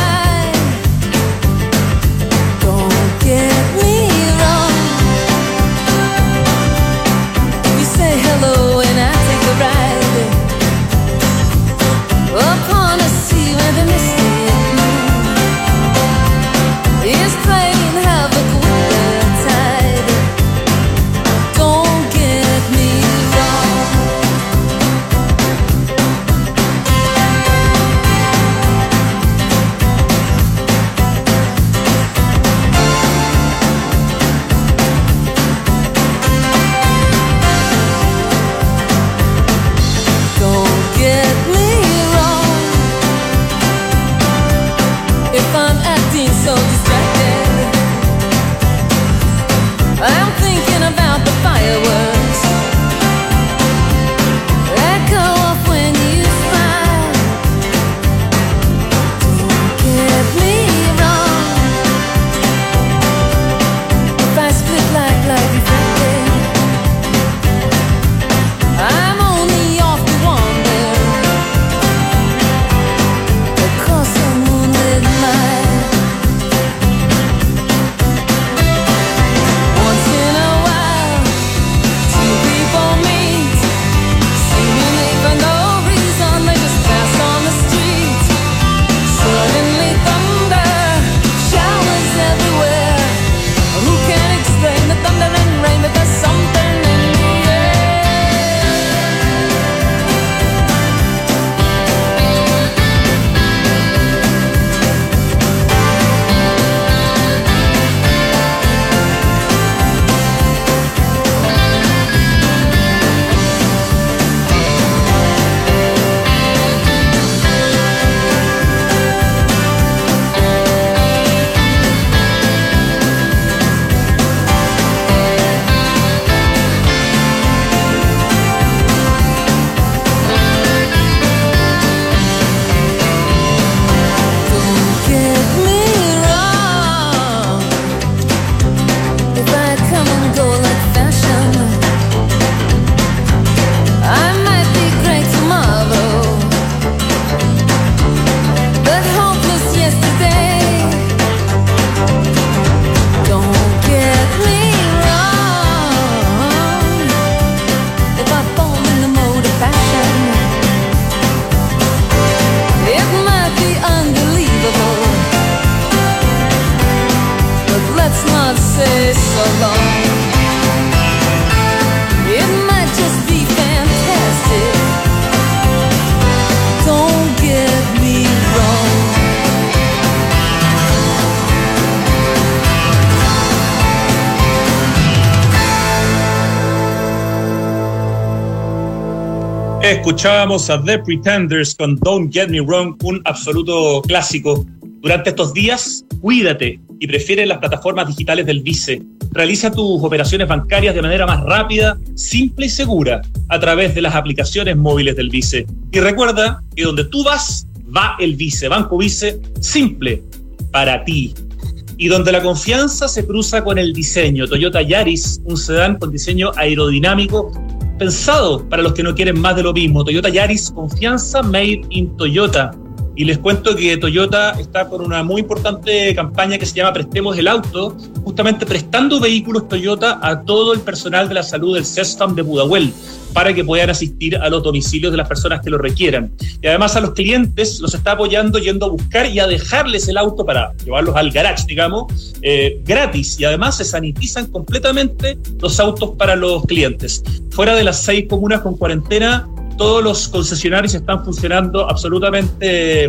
Escuchábamos a The Pretenders con Don't Get Me Wrong, un absoluto clásico. Durante estos días, cuídate y prefiere las plataformas digitales del Vice. Realiza tus operaciones bancarias de manera más rápida, simple y segura a través de las aplicaciones móviles del Vice. Y recuerda que donde tú vas, va el Vice. Banco Vice, simple para ti. Y donde la confianza se cruza con el diseño. Toyota Yaris, un sedán con diseño aerodinámico pensado para los que no quieren más de lo mismo. Toyota Yaris, confianza made in Toyota. Y les cuento que Toyota está con una muy importante campaña que se llama Prestemos el Auto, justamente prestando vehículos Toyota a todo el personal de la salud del CESFAM de Pudahuel, para que puedan asistir a los domicilios de las personas que lo requieran. Y además a los clientes los está apoyando yendo a buscar y a dejarles el auto para llevarlos al garage, digamos, eh, gratis. Y además se sanitizan completamente los autos para los clientes. Fuera de las seis comunas con cuarentena, todos los concesionarios están funcionando absolutamente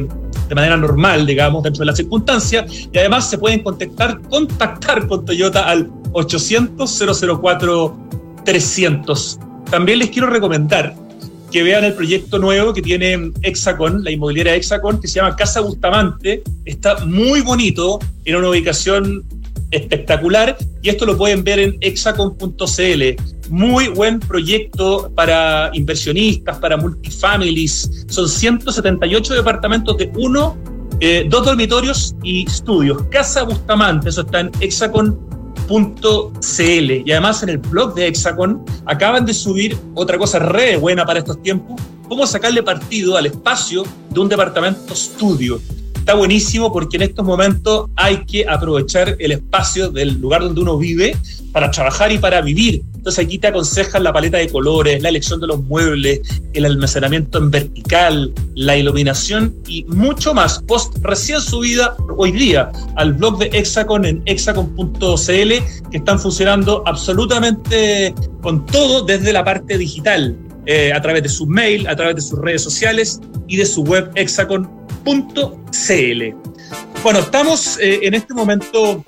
de manera normal, digamos, dentro de las circunstancias, y además se pueden contactar, contactar con Toyota al ochocientos, cero cero cuatro, trescientos. También les quiero recomendar que vean el proyecto nuevo que tiene Hexacon, la inmobiliaria Hexacon, que se llama Casa Bustamante. Está muy bonito, en una ubicación espectacular, y esto lo pueden ver en hexacon punto c l. Muy buen proyecto para inversionistas, para multifamilies. Son ciento setenta y ocho departamentos de uno, eh, dos dormitorios y estudios. Casa Bustamante, eso está en hexacon punto c l. Y además en el blog de Hexacon acaban de subir otra cosa re buena para estos tiempos: cómo sacarle partido al espacio de un departamento estudio. Está buenísimo porque en estos momentos hay que aprovechar el espacio del lugar donde uno vive para trabajar y para vivir. Entonces aquí te aconsejan la paleta de colores, la elección de los muebles, el almacenamiento en vertical, la iluminación y mucho más. Post recién subida hoy día al blog de Hexacon en hexacon punto c l, que están funcionando absolutamente con todo desde la parte digital, eh, a través de su mail, a través de sus redes sociales y de su web hexacon punto c l. Bueno, estamos eh, en este momento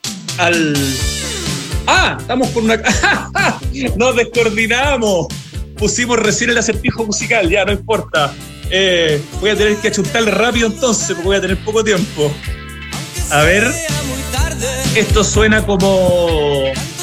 al... ¡Ah! Estamos con una... ¡Nos descoordinamos! Pusimos recién el acertijo musical, ya, no importa. Eh, voy a tener que achuntarle rápido entonces, porque voy a tener poco tiempo. A ver... Esto suena como...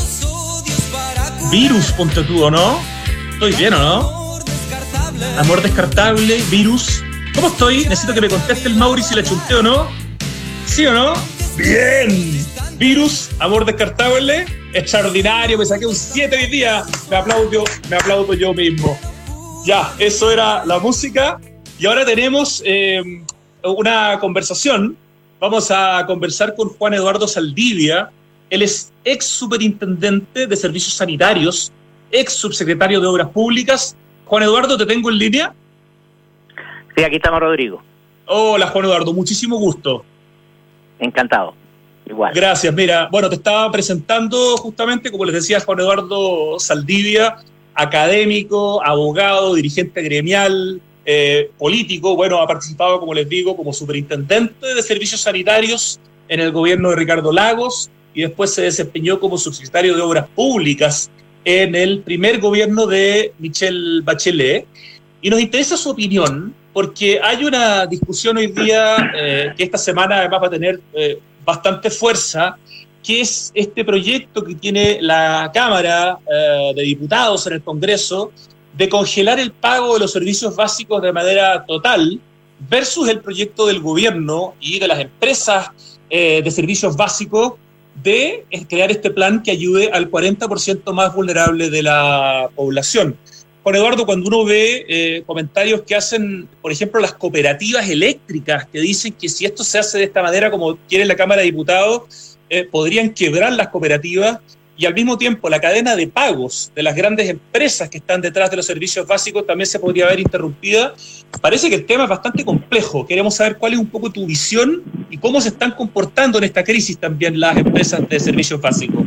Virus, ponte tú, ¿o no? ¿Estoy bien, o no? Amor descartable, Virus... ¿Cómo estoy? Necesito que me conteste el Mauri si la chunté o no. ¿Sí o no? ¡Bien! Virus, amor descartable, extraordinario, me saqué un siete hoy día. Me aplaudo, me aplaudo yo mismo. Ya, eso era la música. Y ahora tenemos eh, una conversación. Vamos a conversar con Juan Eduardo Saldivia. Él es ex superintendente de servicios sanitarios, ex subsecretario de Obras Públicas. Juan Eduardo, ¿te tengo en línea? Sí, aquí estamos, Rodrigo. Hola, Juan Eduardo, muchísimo gusto. Encantado, igual. Gracias, mira, bueno, te estaba presentando justamente, como les decía, Juan Eduardo Saldivia, académico, abogado, dirigente gremial, eh, político. Bueno, ha participado, como les digo, como superintendente de servicios sanitarios en el gobierno de Ricardo Lagos, y después se desempeñó como subsecretario de Obras Públicas en el primer gobierno de Michelle Bachelet. Y nos interesa su opinión, porque hay una discusión hoy día, eh, que esta semana además va a tener eh, bastante fuerza, que es este proyecto que tiene la Cámara eh, de Diputados en el Congreso de congelar el pago de los servicios básicos de manera total versus el proyecto del gobierno y de las empresas eh, de servicios básicos de crear este plan que ayude al cuarenta por ciento más vulnerable de la población. Juan Eduardo, cuando uno ve eh, comentarios que hacen, por ejemplo, las cooperativas eléctricas, que dicen que si esto se hace de esta manera como quiere la Cámara de Diputados, eh, podrían quebrar las cooperativas, y al mismo tiempo la cadena de pagos de las grandes empresas que están detrás de los servicios básicos también se podría ver interrumpida. Parece que el tema es bastante complejo. Queremos saber cuál es un poco tu visión y cómo se están comportando en esta crisis también las empresas de servicios básicos.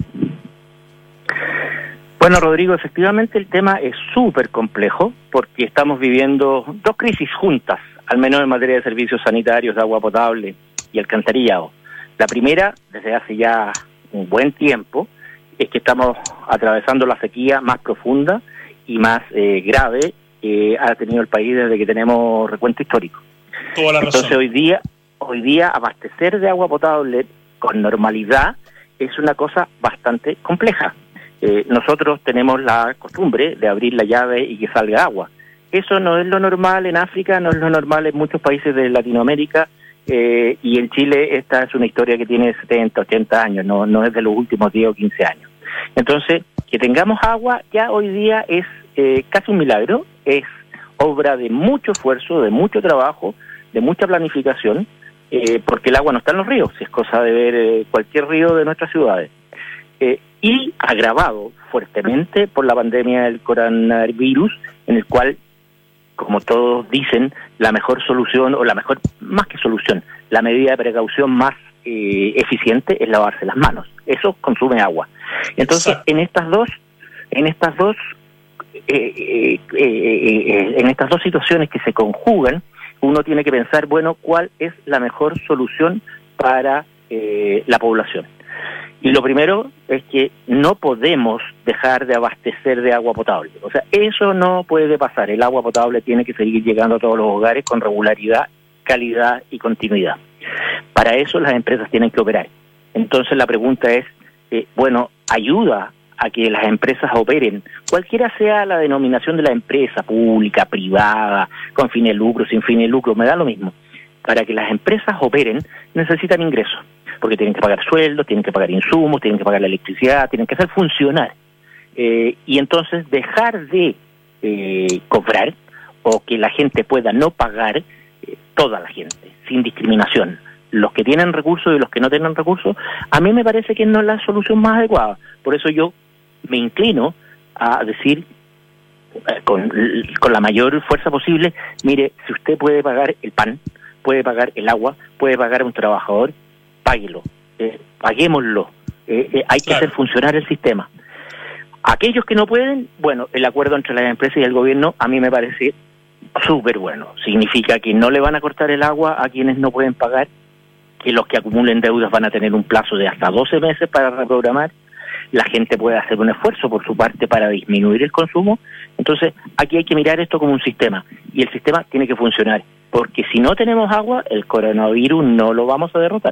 Bueno, Rodrigo, efectivamente el tema es súper complejo porque estamos viviendo dos crisis juntas, al menos en materia de servicios sanitarios, de agua potable y alcantarillado. La primera, desde hace ya un buen tiempo, es que estamos atravesando la sequía más profunda y más eh, grave eh, ha tenido el país desde que tenemos recuento histórico. Toda la Entonces razón. hoy día, hoy día abastecer de agua potable con normalidad es una cosa bastante compleja. Eh, nosotros tenemos la costumbre de abrir la llave y que salga agua. Eso no es lo normal en África, no es lo normal en muchos países de Latinoamérica, eh, y en Chile esta es una historia que tiene setenta, ochenta años, no, no es de los últimos diez o quince años. Entonces, que tengamos agua ya hoy día es eh, casi un milagro, es obra de mucho esfuerzo, de mucho trabajo, de mucha planificación, eh, porque el agua no está en los ríos, es cosa de ver eh, cualquier río de nuestras ciudades. Eh, y agravado fuertemente por la pandemia del coronavirus, en el cual, como todos dicen, la mejor solución, o la mejor, más que solución, la medida de precaución más eh, eficiente es lavarse las manos. Eso consume agua. Entonces, Exacto. en estas dos, en estas dos, eh, eh, eh, eh, en estas dos situaciones que se conjugan, uno tiene que pensar, bueno, ¿cuál es la mejor solución para eh, la población? Y lo primero es que no podemos dejar de abastecer de agua potable. O sea, eso no puede pasar. El agua potable tiene que seguir llegando a todos los hogares con regularidad, calidad y continuidad. Para eso las empresas tienen que operar. Entonces la pregunta es, eh, bueno, ayuda a que las empresas operen, cualquiera sea la denominación de la empresa, pública, privada, con fines de lucro, sin fines de lucro, me da lo mismo. Para que las empresas operen necesitan ingresos, porque tienen que pagar sueldos, tienen que pagar insumos, tienen que pagar la electricidad, tienen que hacer funcionar. Eh, y entonces dejar de eh, cobrar, o que la gente pueda no pagar, eh, toda la gente, sin discriminación, los que tienen recursos y los que no tienen recursos, a mí me parece que no es la solución más adecuada. Por eso yo me inclino a decir eh, con, con la mayor fuerza posible, mire, si usted puede pagar el pan, puede pagar el agua, puede pagar a un trabajador, páguelo, eh, paguémoslo, eh, eh, hay que claro. hacer funcionar el sistema. Aquellos que no pueden, bueno, el acuerdo entre las empresas y el gobierno a mí me parece súper bueno. Significa que no le van a cortar el agua a quienes no pueden pagar, que los que acumulen deudas van a tener un plazo de hasta doce meses para reprogramar, la gente puede hacer un esfuerzo por su parte para disminuir el consumo. Entonces, aquí hay que mirar esto como un sistema, y el sistema tiene que funcionar, porque si no tenemos agua, el coronavirus no lo vamos a derrotar.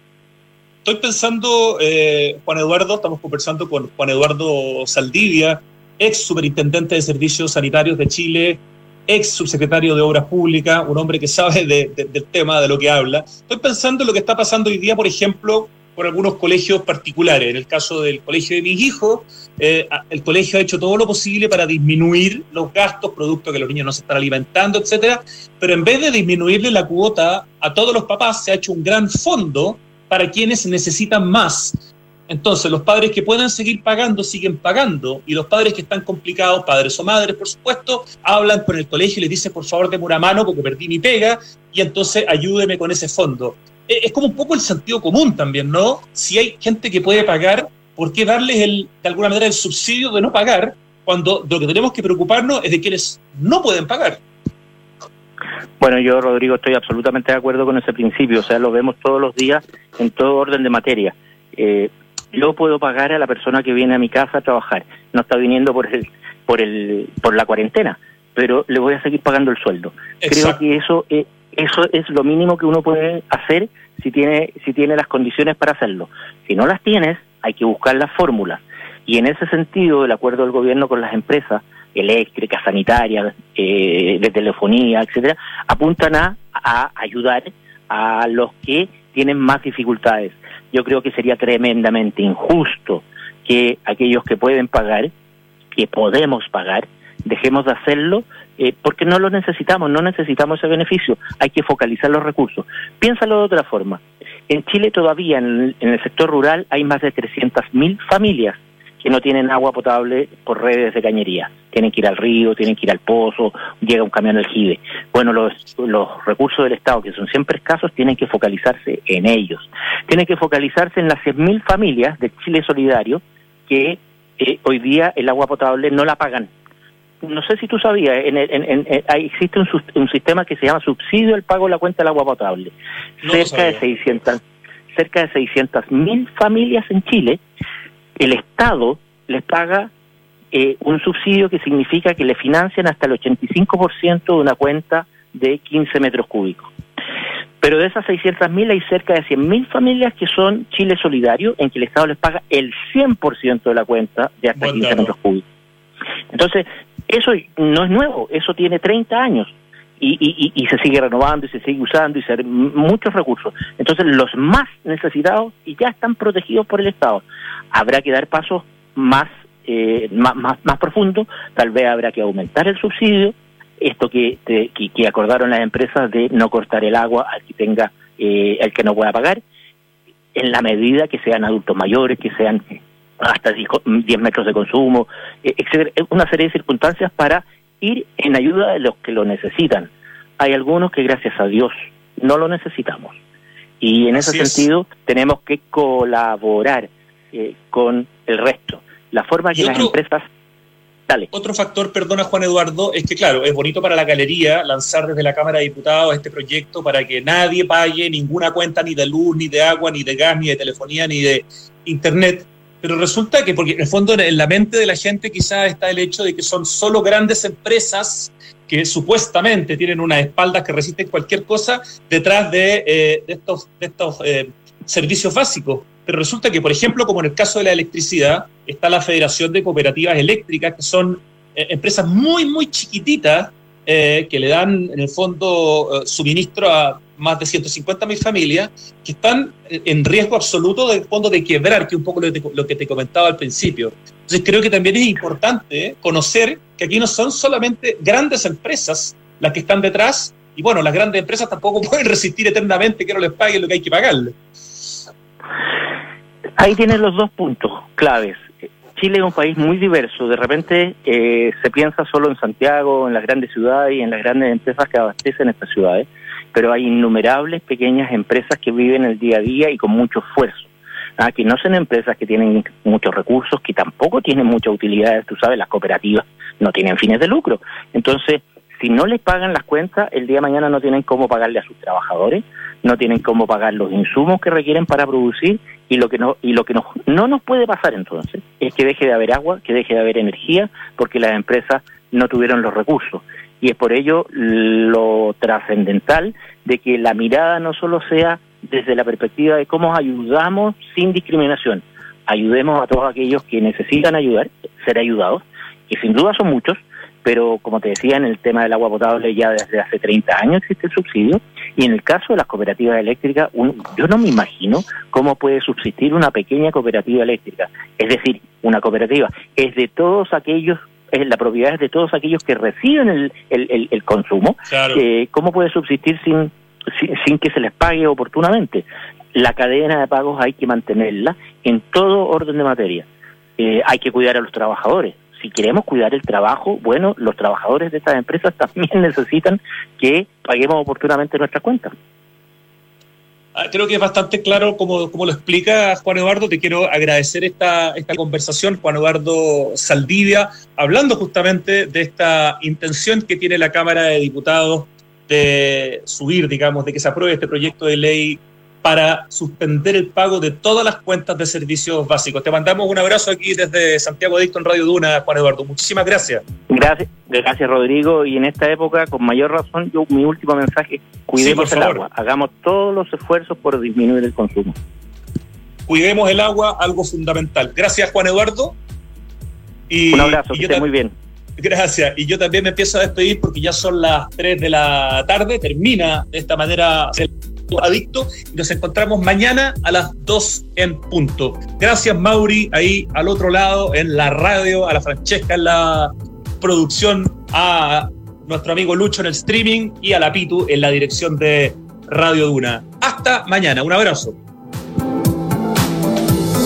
Estoy pensando, eh, Juan Eduardo, estamos conversando con Juan Eduardo Saldivia, ex superintendente de Servicios Sanitarios de Chile, ex subsecretario de Obras Públicas, un hombre que sabe de, de, del tema, de lo que habla. Estoy pensando en lo que está pasando hoy día, por ejemplo, con algunos colegios particulares. En el caso del colegio de mis hijos, eh, el colegio ha hecho todo lo posible para disminuir los gastos, producto que los niños no se están alimentando, etcétera, pero en vez de disminuirle la cuota a todos los papás, se ha hecho un gran fondo para quienes necesitan más. Entonces, los padres que puedan seguir pagando, siguen pagando, y los padres que están complicados, padres o madres, por supuesto, hablan con el colegio y les dicen, por favor, deme una mano porque perdí mi pega, y entonces ayúdeme con ese fondo. Es como un poco el sentido común también, ¿no? Si hay gente que puede pagar, ¿por qué darles, el, de alguna manera, el subsidio de no pagar, cuando lo que tenemos que preocuparnos es de quienes no pueden pagar? Bueno, yo, Rodrigo, estoy absolutamente de acuerdo con ese principio. O sea, lo vemos todos los días en todo orden de materia. Eh, yo puedo pagar a la persona que viene a mi casa a trabajar. No está viniendo por el, por el, por la cuarentena, pero le voy a seguir pagando el sueldo. Exacto. Creo que eso, eh, eso es lo mínimo que uno puede hacer si tiene, si tiene las condiciones para hacerlo. Si no las tienes, hay que buscar las fórmulas. Y en ese sentido, el acuerdo del gobierno con las empresas eléctricas, sanitarias, eh, de telefonía, etcétera, apuntan a, a ayudar a los que tienen más dificultades. Yo creo que sería tremendamente injusto que aquellos que pueden pagar, que podemos pagar, dejemos de hacerlo, eh, porque no lo necesitamos, no necesitamos ese beneficio, hay que focalizar los recursos. Piénsalo de otra forma. En Chile todavía, en el, en el sector rural, hay más de trescientas mil familias que no tienen agua potable por redes de cañería. Tienen que ir al río, tienen que ir al pozo, llega un camión aljibe. Bueno, los, los recursos del Estado, que son siempre escasos, tienen que focalizarse en ellos. Tienen que focalizarse en las cien mil familias de Chile Solidario que eh, hoy día el agua potable no la pagan. No sé si tú sabías, en el, en, en, en, hay, existe un, un sistema que se llama subsidio al pago de la cuenta del agua potable. No cerca de seiscientas, cerca de seiscientas mil familias en Chile, el Estado les paga eh, un subsidio que significa que le financian hasta el ochenta y cinco por ciento de una cuenta de quince metros cúbicos. Pero de esas seiscientas mil hay cerca de cien mil familias que son Chile Solidario, en que el Estado les paga el cien por ciento de la cuenta de hasta quince metros cúbicos. Entonces, eso no es nuevo, eso tiene treinta años y, y, y se sigue renovando y se sigue usando y se muchos recursos. Entonces, los más necesitados ya están protegidos por el Estado. Habrá que dar pasos más, eh, más, más, más profundos, tal vez habrá que aumentar el subsidio, esto que, que, que acordaron las empresas de no cortar el agua al que tenga, eh, al que no pueda pagar, en la medida que sean adultos mayores, que sean hasta diez metros de consumo, etcétera, una serie de circunstancias para ir en ayuda de los que lo necesitan. Hay algunos que, gracias a Dios, no lo necesitamos. Y en ese sentido tenemos que colaborar eh, con el resto. La forma que las empresas... Dale. Otro factor, perdona Juan Eduardo, es que claro, es bonito para la galería lanzar desde la Cámara de Diputados este proyecto para que nadie pague ninguna cuenta ni de luz, ni de agua, ni de gas, ni de telefonía, ni de internet. Pero resulta que, porque en el fondo en la mente de la gente quizás está el hecho de que son solo grandes empresas que supuestamente tienen unas espaldas que resisten cualquier cosa detrás de, eh, de estos, de estos eh, servicios básicos. Pero resulta que, por ejemplo, como en el caso de la electricidad, está la Federación de Cooperativas Eléctricas, que son eh, empresas muy, muy chiquititas, eh, que le dan, en el fondo, eh, suministro a más de ciento cincuenta mil familias, que están en riesgo absoluto del fondo de quebrar, que es un poco lo que, te, lo que te comentaba al principio. Entonces creo que también es importante conocer que aquí no son solamente grandes empresas las que están detrás, y bueno, las grandes empresas tampoco pueden resistir eternamente que no les paguen lo que hay que pagarle. Ahí tienen los dos puntos claves. Chile es un país muy diverso. De repente eh, se piensa solo en Santiago, en las grandes ciudades y en las grandes empresas que abastecen estas ciudades, pero hay innumerables pequeñas empresas que viven el día a día y con mucho esfuerzo. Ah, que no son empresas que tienen muchos recursos, que tampoco tienen muchas utilidades. Tú sabes, las cooperativas no tienen fines de lucro. Entonces, si no les pagan las cuentas, el día de mañana no tienen cómo pagarle a sus trabajadores, no tienen cómo pagar los insumos que requieren para producir, y lo que no y lo que no, no nos puede pasar entonces es que deje de haber agua, que deje de haber energía, porque las empresas no tuvieron los recursos. Y es por ello lo trascendental de que la mirada no solo sea desde la perspectiva de cómo ayudamos sin discriminación, ayudemos a todos aquellos que necesitan ayudar, ser ayudados, que sin duda son muchos, pero como te decía, en el tema del agua potable ya desde hace treinta años existe el subsidio, y en el caso de las cooperativas eléctricas, un, yo no me imagino cómo puede subsistir una pequeña cooperativa eléctrica. Es decir, una cooperativa es de todos aquellos, es la propiedad es de todos aquellos que reciben el, el, el, el consumo. Claro. Eh, ¿Cómo puede subsistir sin, sin, sin que se les pague oportunamente? La cadena de pagos hay que mantenerla en todo orden de materia. Eh, hay que cuidar a los trabajadores. Si queremos cuidar el trabajo, bueno, los trabajadores de estas empresas también necesitan que paguemos oportunamente nuestras cuentas. Creo que es bastante claro como, como lo explica Juan Eduardo. Te quiero agradecer esta, esta conversación, Juan Eduardo Saldivia, hablando justamente de esta intención que tiene la Cámara de Diputados de subir, digamos, de que se apruebe este proyecto de ley para suspender el pago de todas las cuentas de servicios básicos. Te mandamos un abrazo aquí desde Santiago Adicto en Radio Duna, Juan Eduardo. Muchísimas gracias. Gracias, gracias Rodrigo. Y en esta época, con mayor razón, yo mi último mensaje, cuidemos sí, el agua. Hagamos todos los esfuerzos por disminuir el consumo. Cuidemos el agua, algo fundamental. Gracias, Juan Eduardo. Y, un abrazo, y que esté muy bien. Gracias. Y yo también me empiezo a despedir porque ya son las tres de la tarde. Termina de esta manera Adicto, y nos encontramos mañana a las dos en punto. Gracias, Mauri, ahí al otro lado en la radio, a la Francesca en la producción, a nuestro amigo Lucho en el streaming y a la Pitu en la dirección de Radio Duna. Hasta mañana, un abrazo.